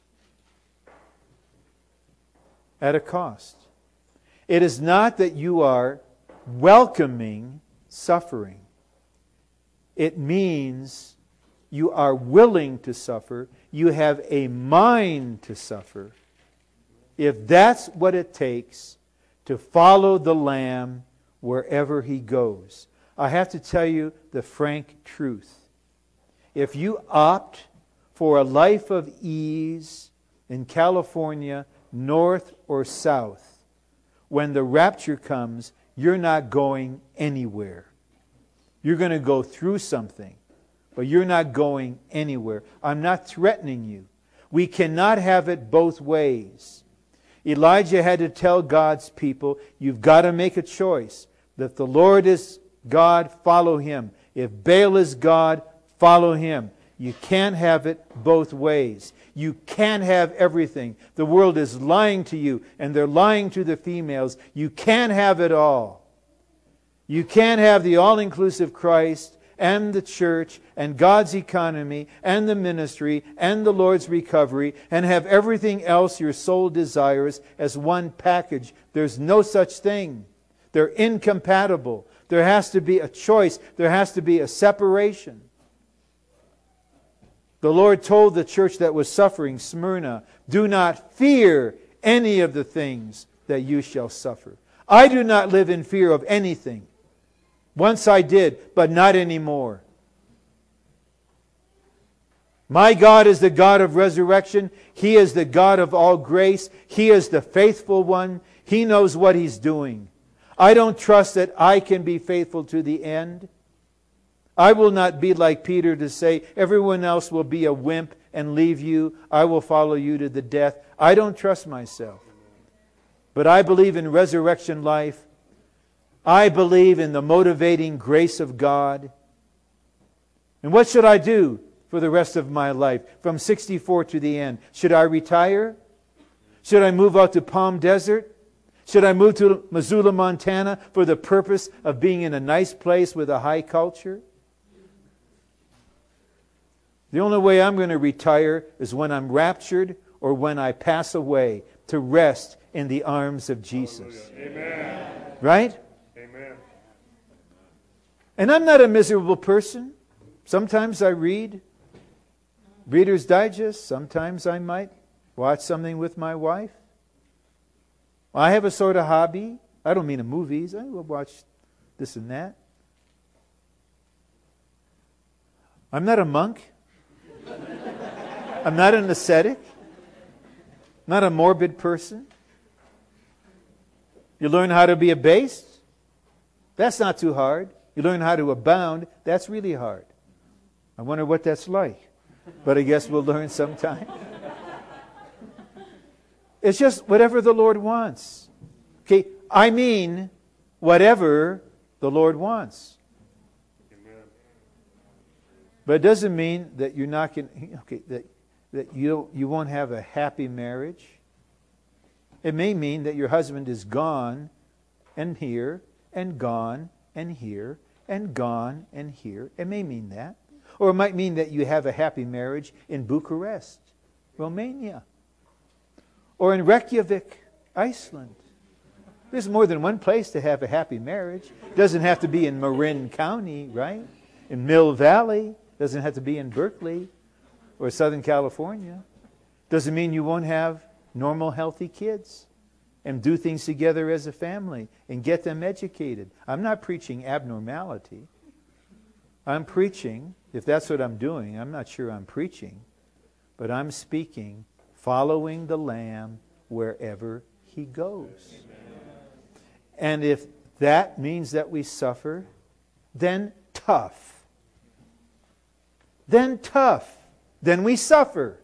At a cost. It is not that you are welcoming suffering. It means you are willing to suffer. You have a mind to suffer. If that's what it takes to follow the Lamb wherever He goes. I have to tell you the frank truth. If you opt for a life of ease in California, north or south, when the rapture comes, you're not going anywhere. You're going to go through something, but you're not going anywhere. I'm not threatening you. We cannot have it both ways. Elijah had to tell God's people, you've got to make a choice. That the Lord is God, follow Him. If Baal is God, follow him. You can't have it both ways. You can't have everything. The world is lying to you, and they're lying to the females. You can't have it all. You can't have the all-inclusive Christ and the church and God's economy and the ministry and the Lord's recovery and have everything else your soul desires as one package. There's no such thing. They're incompatible. There has to be a choice. There has to be a separation. The Lord told the church that was suffering, Smyrna, do not fear any of the things that you shall suffer. I do not live in fear of anything. Once I did, but not anymore. My God is the God of resurrection. He is the God of all grace. He is the faithful one. He knows what He's doing. I don't trust that I can be faithful to the end. I will not be like Peter to say, everyone else will be a wimp and leave you. I will follow you to the death. I don't trust myself. But I believe in resurrection life. I believe in the motivating grace of God. And what should I do for the rest of my life, from 64 to the end? Should I retire? Should I move out to Palm Desert? Should I move to Missoula, Montana for the purpose of being in a nice place with a high culture? The only way I'm going to retire is when I'm raptured or when I pass away to rest in the arms of Jesus. Amen. Right? Amen. And I'm not a miserable person. Sometimes I read Reader's Digest. Sometimes I might watch something with my wife. I have a sort of hobby. I don't mean in movies. I will watch this and that. I'm not a monk. I'm not an ascetic. Not a morbid person. You learn how to be abased. That's not too hard. You learn how to abound. That's really hard. I wonder what that's like. But I guess we'll learn sometime. It's just whatever the Lord wants. Okay, I mean whatever the Lord wants. Amen. But it doesn't mean that you're not going. Okay, that you won't have a happy marriage. It may mean that your husband is gone and here and gone and here and gone and here. It may mean that. Or it might mean that you have a happy marriage in Bucharest, Romania. Or in Reykjavik, Iceland. There's more than one place to have a happy marriage. It doesn't have to be in Marin County, right? In Mill Valley. It doesn't have to be in Berkeley or Southern California. Doesn't mean you won't have normal, healthy kids and do things together as a family and get them educated. I'm not preaching abnormality. I'm preaching, if that's what I'm doing, I'm not sure I'm preaching, but I'm speaking, following the Lamb wherever He goes. And if that means that we suffer, then tough. Then tough. Then we suffer.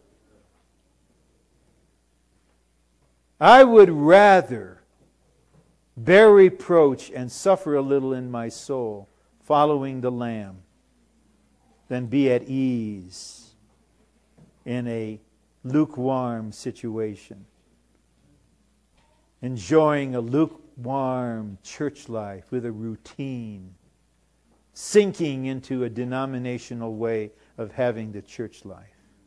I would rather bear reproach and suffer a little in my soul following the Lamb than be at ease in a lukewarm situation, enjoying a lukewarm church life with a routine, sinking into a denominational way of having the church life.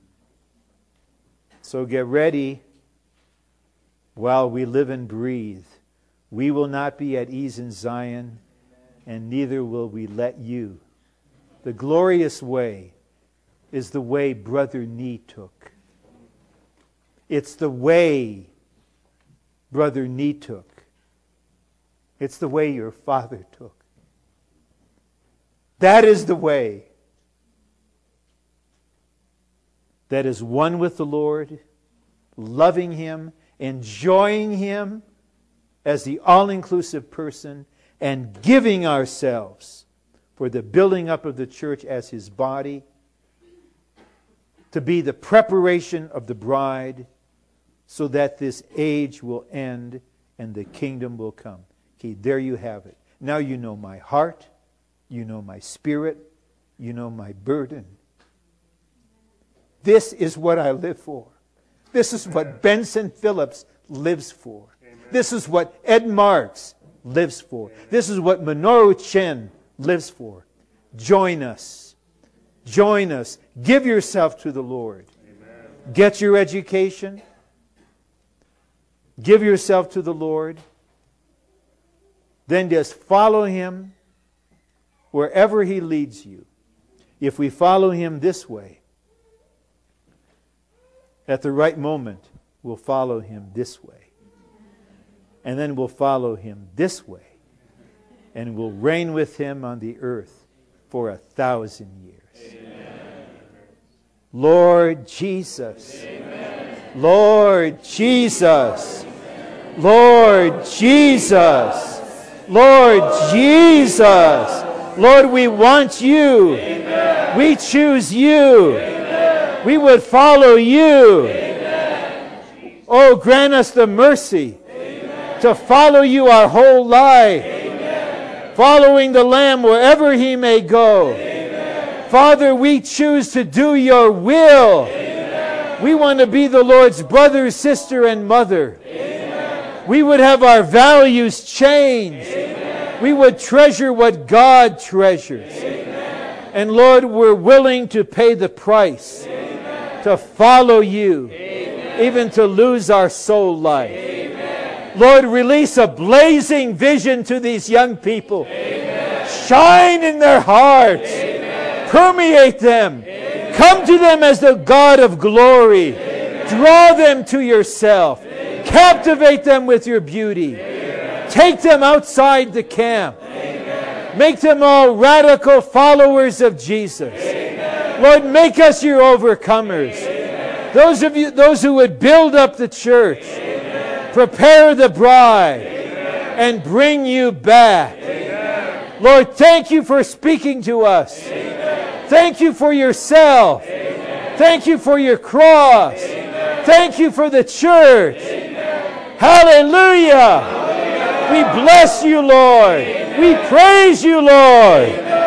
So get ready while we live and breathe. We will not be at ease in Zion, and neither will we let you. The glorious way is the way Brother Nee took. It's the way Brother Nee took. It's the way your father took. That is the way that is one with the Lord, loving Him, enjoying Him as the all-inclusive person, and giving ourselves for the building up of the church as His body, to be the preparation of the bride, so that this age will end and the kingdom will come. Okay, there you have it. Now you know my heart, you know my spirit, you know my burden. This is what I live for. This is what Benson Phillips lives for. Amen. This is what Ed Marks lives for. Amen. This is what Minoru Chen lives for. Join us. Join us. Give yourself to the Lord. Amen. Get your education. Give yourself to the Lord. Then just follow Him wherever He leads you. If we follow Him this way, At the right moment, we'll follow Him this way. And then we'll follow Him this way. And we'll reign with Him on the earth for 1,000 years. Amen. Lord Jesus. Amen. Lord Jesus. Amen. Lord Jesus. Lord Jesus. Lord, we want You. Amen. We choose You. Amen. We would follow You. Amen. Oh, grant us the mercy to follow You our whole life. Amen. Following the Lamb wherever He may go. Amen. Father, we choose to do Your will. Amen. We want to be the Lord's brother, sister, and mother. Amen. We would have our values changed. Amen. We would treasure what God treasures. Amen. And Lord, we're willing to pay the price. Amen. To follow You. Amen. Even to lose our soul life. Amen. Lord, release a blazing vision to these young people. Amen. Shine in their hearts. Amen. Permeate them. Amen. Come to them as the God of glory. Amen. Draw them to Yourself. Amen. Captivate them with Your beauty. Amen. Take them outside the camp. Amen. Make them all radical followers of Jesus. Amen. Lord, make us Your overcomers. Amen. Those who would build up the church. Prepare the bride. Amen. And bring You back. Amen. Lord, thank You for speaking to us. Amen. Thank You for Yourself. Amen. Thank You for Your cross. Amen. Thank You for the church. Amen. Hallelujah. Hallelujah. We bless You, Lord. Amen. We praise You, Lord. Amen.